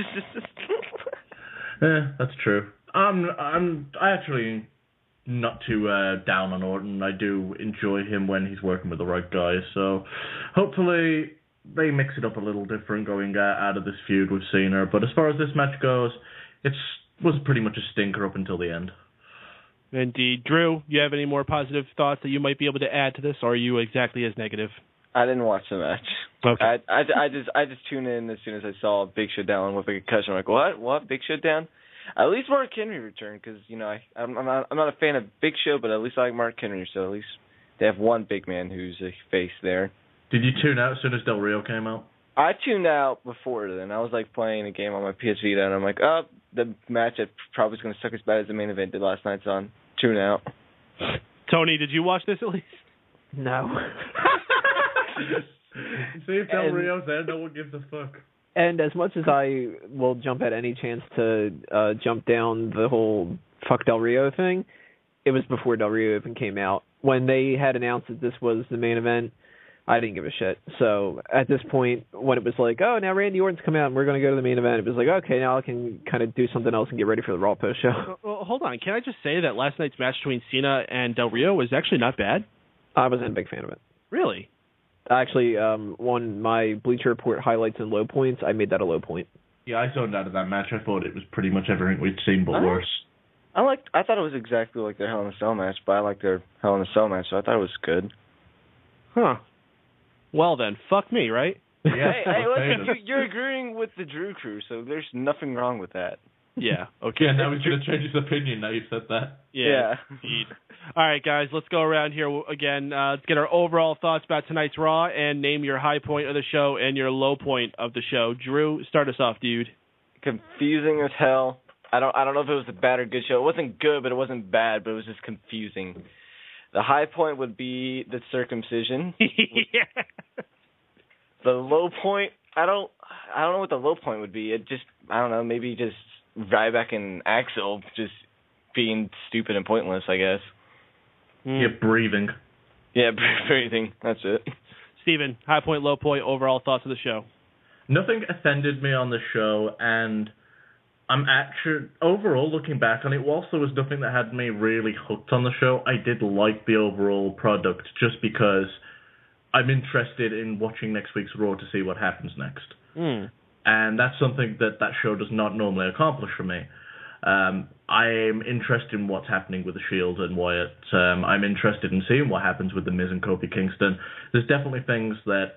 eh, that's true. I'm, I'm I actually not too uh, down on Orton. I do enjoy him when he's working with the right guys. So hopefully they mix it up a little different going uh, out of this feud with Cena. But as far as this match goes, it was pretty much a stinker up until the end. Indeed. Drew, you have any more positive thoughts that you might be able to add to this, or are you exactly as negative? I didn't watch the match. Okay. I, I, I just I just tuned in as soon as I saw Big Show down with a concussion. I'm like, what? What? Big Show down? At least Mark Henry returned because, you know, I, I'm, I'm, not, I'm not a fan of Big Show, but at least I like Mark Henry, so at least they have one big man who's a face there. Did you tune out as soon as Del Rio came out? I tuned out before then. I was like playing a game on my P S Vita, and I'm like, oh, the match that probably is going to suck as bad as the main event did last night's on. Tune out. Tony, did you watch this at least? No. See if Del And- Rio's there, no one gives a fuck. And as much as I will jump at any chance to uh, jump down the whole fuck Del Rio thing, it was before Del Rio even came out. When they had announced that this was the main event, I didn't give a shit. So at this point, when it was like, oh, now Randy Orton's coming out and we're going to go to the main event, it was like, okay, now I can kind of do something else and get ready for the Raw post show. Well, hold on. Can I just say that last night's match between Cena and Del Rio was actually not bad? I wasn't a big fan of it. Really? Actually, um, on my Bleacher Report highlights and low points, I made that a low point. Yeah, I zoned out of that match. I thought it was pretty much everything we'd seen, but I, worse. I liked. I thought it was exactly like their Hell in a Cell match, but I liked their Hell in a Cell match, so I thought it was good. Huh. Well then, fuck me, right? Yeah. hey, hey listen, you, you're agreeing with the Drew crew, so there's nothing wrong with that. Yeah. Okay. Yeah. Now he's gonna change his opinion. Now you've said that. Yeah. yeah. All right, guys. Let's go around here again. Uh, let's get our overall thoughts about tonight's Raw and name your high point of the show and your low point of the show. Drew, start us off, dude. Confusing as hell. I don't I don't know if it was a bad or good show. It wasn't good, but it wasn't bad, but it was just confusing. The high point would be the circumcision. yeah. The low point, I don't I don't know what the low point would be. It just I don't know, maybe just Ryback and Axel just being stupid and pointless, I guess. Mm. Yeah, breathing. Yeah, breathing. That's it. Steven, high point, low point, overall thoughts of the show. Nothing offended me on the show, and I'm actually, overall, looking back on it, whilst there was nothing that had me really hooked on the show, I did like the overall product just because I'm interested in watching next week's Raw to see what happens next. Mm. And that's something that that show does not normally accomplish for me. Um, I'm interested in what's happening with The Shield and Wyatt. Um, I'm interested in seeing what happens with The Miz and Kofi Kingston. There's definitely things that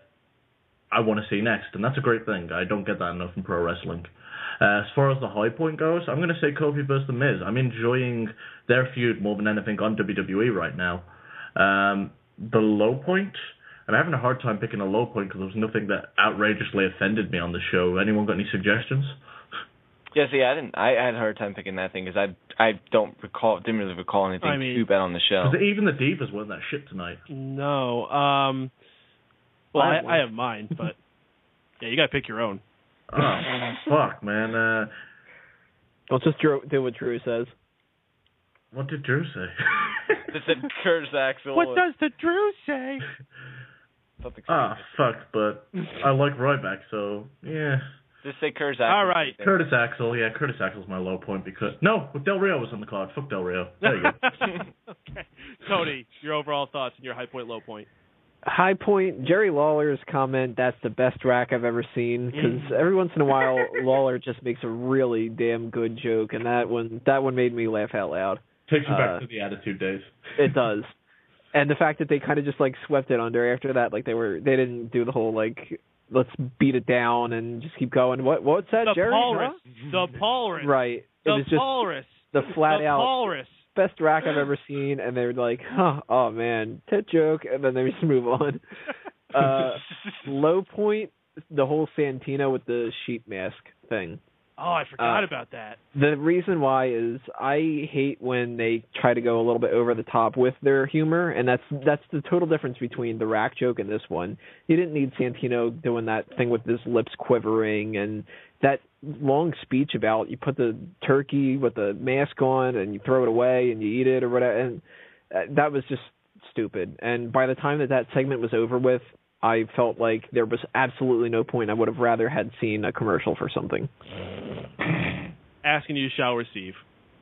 I want to see next, and that's a great thing. I don't get that enough in pro wrestling. Uh, as far as the high point goes, I'm going to say Kofi versus The Miz. I'm enjoying their feud more than anything on W W E right now. Um, the low point, I'm having a hard time picking a low point because there was nothing that outrageously offended me on the show. Anyone got any suggestions? Yeah, see, I didn't. I, I had a hard time picking that thing because I I don't recall, didn't really recall anything I mean, too bad on the show. Even the Divas weren't that shit tonight. No. Um. Well, I, I have mine, but yeah, you gotta pick your own. Oh fuck, man! Uh, Don't just Drew, do what Drew says. What did Drew say? It said Curtis Axel. What does the Drew say? Ah, fuck, but I like Ryback, so yeah. Just say Curtis Axel. All right. Curtis Axel, yeah, Curtis Axel's my low point because... No, Del Rio was on the card. Fuck Del Rio. There you go. Okay. Tony, your overall thoughts and your high point, low point. High point, Jerry Lawler's comment, that's the best rack I've ever seen, because every once in a while, Lawler just makes a really damn good joke, and that one that one made me laugh out loud. Takes you uh, back to the Attitude days. It does. And the fact that they kind of just, like, swept it under after that, like, they were they didn't do the whole, like... let's beat it down and just keep going. What what's that, the Jerry? Walrus. Huh? The Walrus. Right. The it was just Walrus. The flat the out Walrus. best rack I've ever seen, and they were like, huh, oh man, tit joke, and then they just move on. uh, low point, the whole Santino with the sheep mask thing. Oh, I forgot uh, about that. The reason why is I hate when they try to go a little bit over the top with their humor, and that's that's the total difference between the rack joke and this one. You didn't need Santino doing that thing with his lips quivering and that long speech about you put the turkey with the mask on and you throw it away and you eat it or whatever, and that was just stupid. And by the time that that segment was over with, I felt like there was absolutely no point. I would have rather had seen a commercial for something. Asking you shall receive.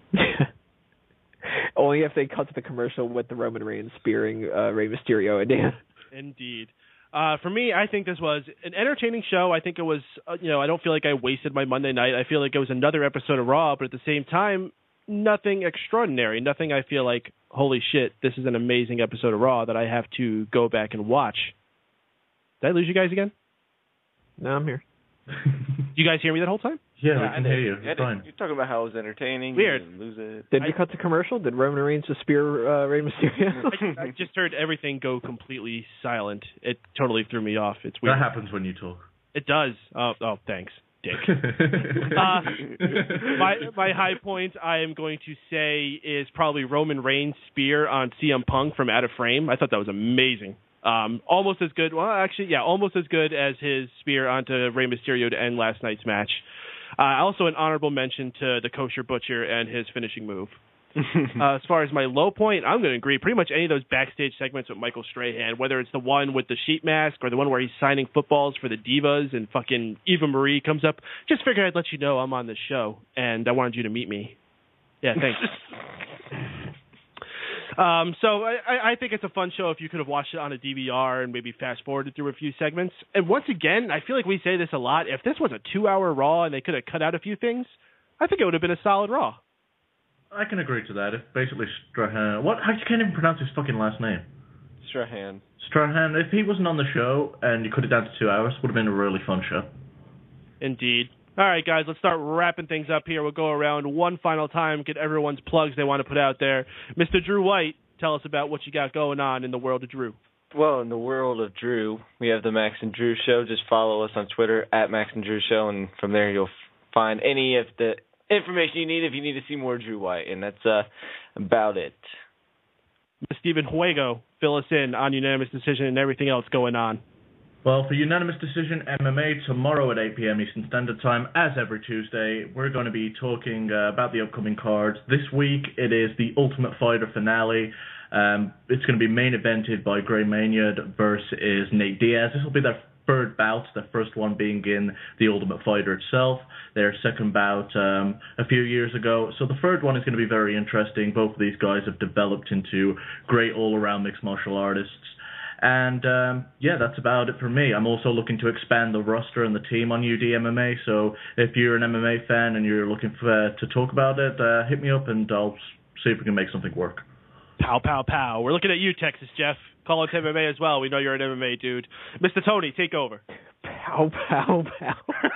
Only if they cut to the commercial with the Roman Reigns spearing uh, Rey Mysterio and Dan. Indeed. Uh, for me, I think this was an entertaining show. I think it was, uh, you know, I don't feel like I wasted my Monday night. I feel like it was another episode of Raw, but at the same time, nothing extraordinary. Nothing I feel like, holy shit, this is an amazing episode of Raw that I have to go back and watch. Did I lose you guys again? No, I'm here. You guys hear me that whole time? Yeah, yeah we can hear you. Yeah, Fine. You're talking about how it was entertaining. Weird. You lose it. Did I, you cut the commercial? Did Roman Reigns just spear uh, Rey Mysterio? I, I just heard everything go completely silent. It totally threw me off. It's weird. That happens when you talk. It does. Oh, oh thanks, Dick. uh, my my high point, I am going to say, is probably Roman Reigns' spear on C M Punk from Out of Frame. I thought that was amazing. Um, almost as good. Well, actually, yeah, almost as good as his spear onto Rey Mysterio to end last night's match. Uh, also, an honorable mention to the Kosher Butcher and his finishing move. uh, as far as my low point, I'm going to agree. Pretty much any of those backstage segments with Michael Strahan, whether it's the one with the sheep mask or the one where he's signing footballs for the Divas and fucking Eva Marie comes up, just figured I'd let you know I'm on this show and I wanted you to meet me. Yeah, thanks. Um, so I, I think it's a fun show if you could have watched it on a D V R and maybe fast-forwarded through a few segments. And once again, I feel like we say this a lot. If this was a two-hour Raw and they could have cut out a few things, I think it would have been a solid Raw. I can agree to that. If basically Strahan, what? I can't even pronounce his fucking last name. Strahan. Strahan. If he wasn't on the show and you cut it down to two hours, would have been a really fun show. Indeed. All right, guys, let's start wrapping things up here. We'll go around one final time, get everyone's plugs they want to put out there. Mister Drew White, tell us about what you got going on in the world of Drew. Well, in the world of Drew, we have the Max and Drew Show. Just follow us on Twitter, at Max and Drew Show, and from there you'll find any of the information you need if you need to see more Drew White, and that's uh, about it. Stephen Juego, fill us in on unanimous decision and everything else going on. Well, for Unanimous Decision M M A, tomorrow at eight p.m. Eastern Standard Time, as every Tuesday, we're going to be talking uh, about the upcoming cards. This week, it is the Ultimate Fighter finale. Um, it's going to be main evented by Gray Maynard versus Nate Diaz. This will be their third bout, the first one being in the Ultimate Fighter itself. Their second bout um, a few years ago. So the third one is going to be very interesting. Both of these guys have developed into great all-around mixed martial artists. And, um, yeah, that's about it for me. I'm also looking to expand the roster and the team on U D M M A, so if you're an M M A fan and you're looking for, uh, to talk about it, uh, hit me up and I'll see if we can make something work. Pow, pow, pow. We're looking at you, Texas Jeff. Call it M M A as well. We know you're an M M A dude. Mister Tony, take over. Pow, pow, pow.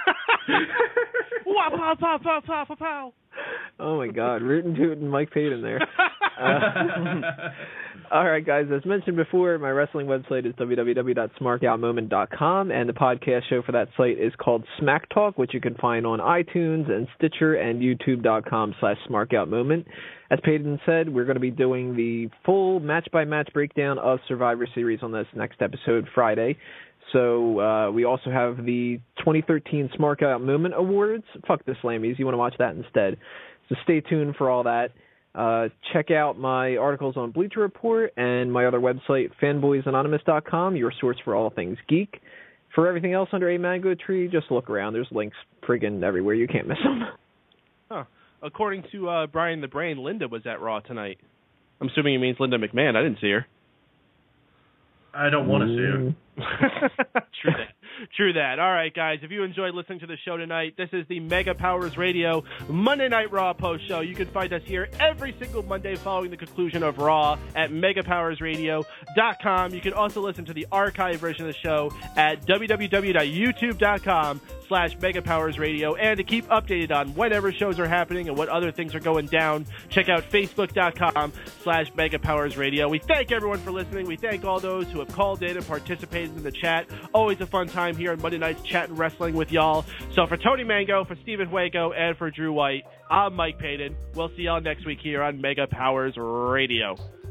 Wow, pow, pow, pow, pow, pow, pow. Oh, my God. Rootin' Tootin' Mike Payton there. Uh, all right, guys. As mentioned before, my wrestling website is w w w dot smart out moment dot com, and the podcast show for that site is called Smack Talk, which you can find on iTunes and Stitcher and youtube dot com slash smarkoutmoment. As Payton said, we're going to be doing the full match-by-match breakdown of Survivor Series on this next episode Friday. So uh, we also have the twenty thirteen Smart Out Moment Awards. Fuck the Slammies. You want to watch that instead. So stay tuned for all that. Uh, check out my articles on Bleacher Report and my other website, fanboys anonymous dot com, your source for all things geek. For everything else under a mango tree, just look around. There's links friggin' everywhere. You can't miss them. Huh. According to uh, Brian the Brain, Linda was at Raw tonight. I'm assuming he means Linda McMahon. I didn't see her. I don't want to see her. True that. True that. All right, guys. If you enjoyed listening to the show tonight, this is the Mega Powers Radio Monday Night Raw post show. You can find us here every single Monday following the conclusion of Raw at mega powers radio dot com. You can also listen to the archive version of the show at w w w dot youtube dot com slash mega powers radio. And to keep updated on whenever shows are happening and what other things are going down, check out facebook dot com slash mega powers radio. We thank everyone for listening. We thank all those who have called in and participated in the chat. Always a fun time here on Monday nights chatting wrestling with y'all. So for Tony Mango, for Stephen Juego, and for Drew White, I'm Mike Payton. We'll see y'all next week here on Mega Powers Radio.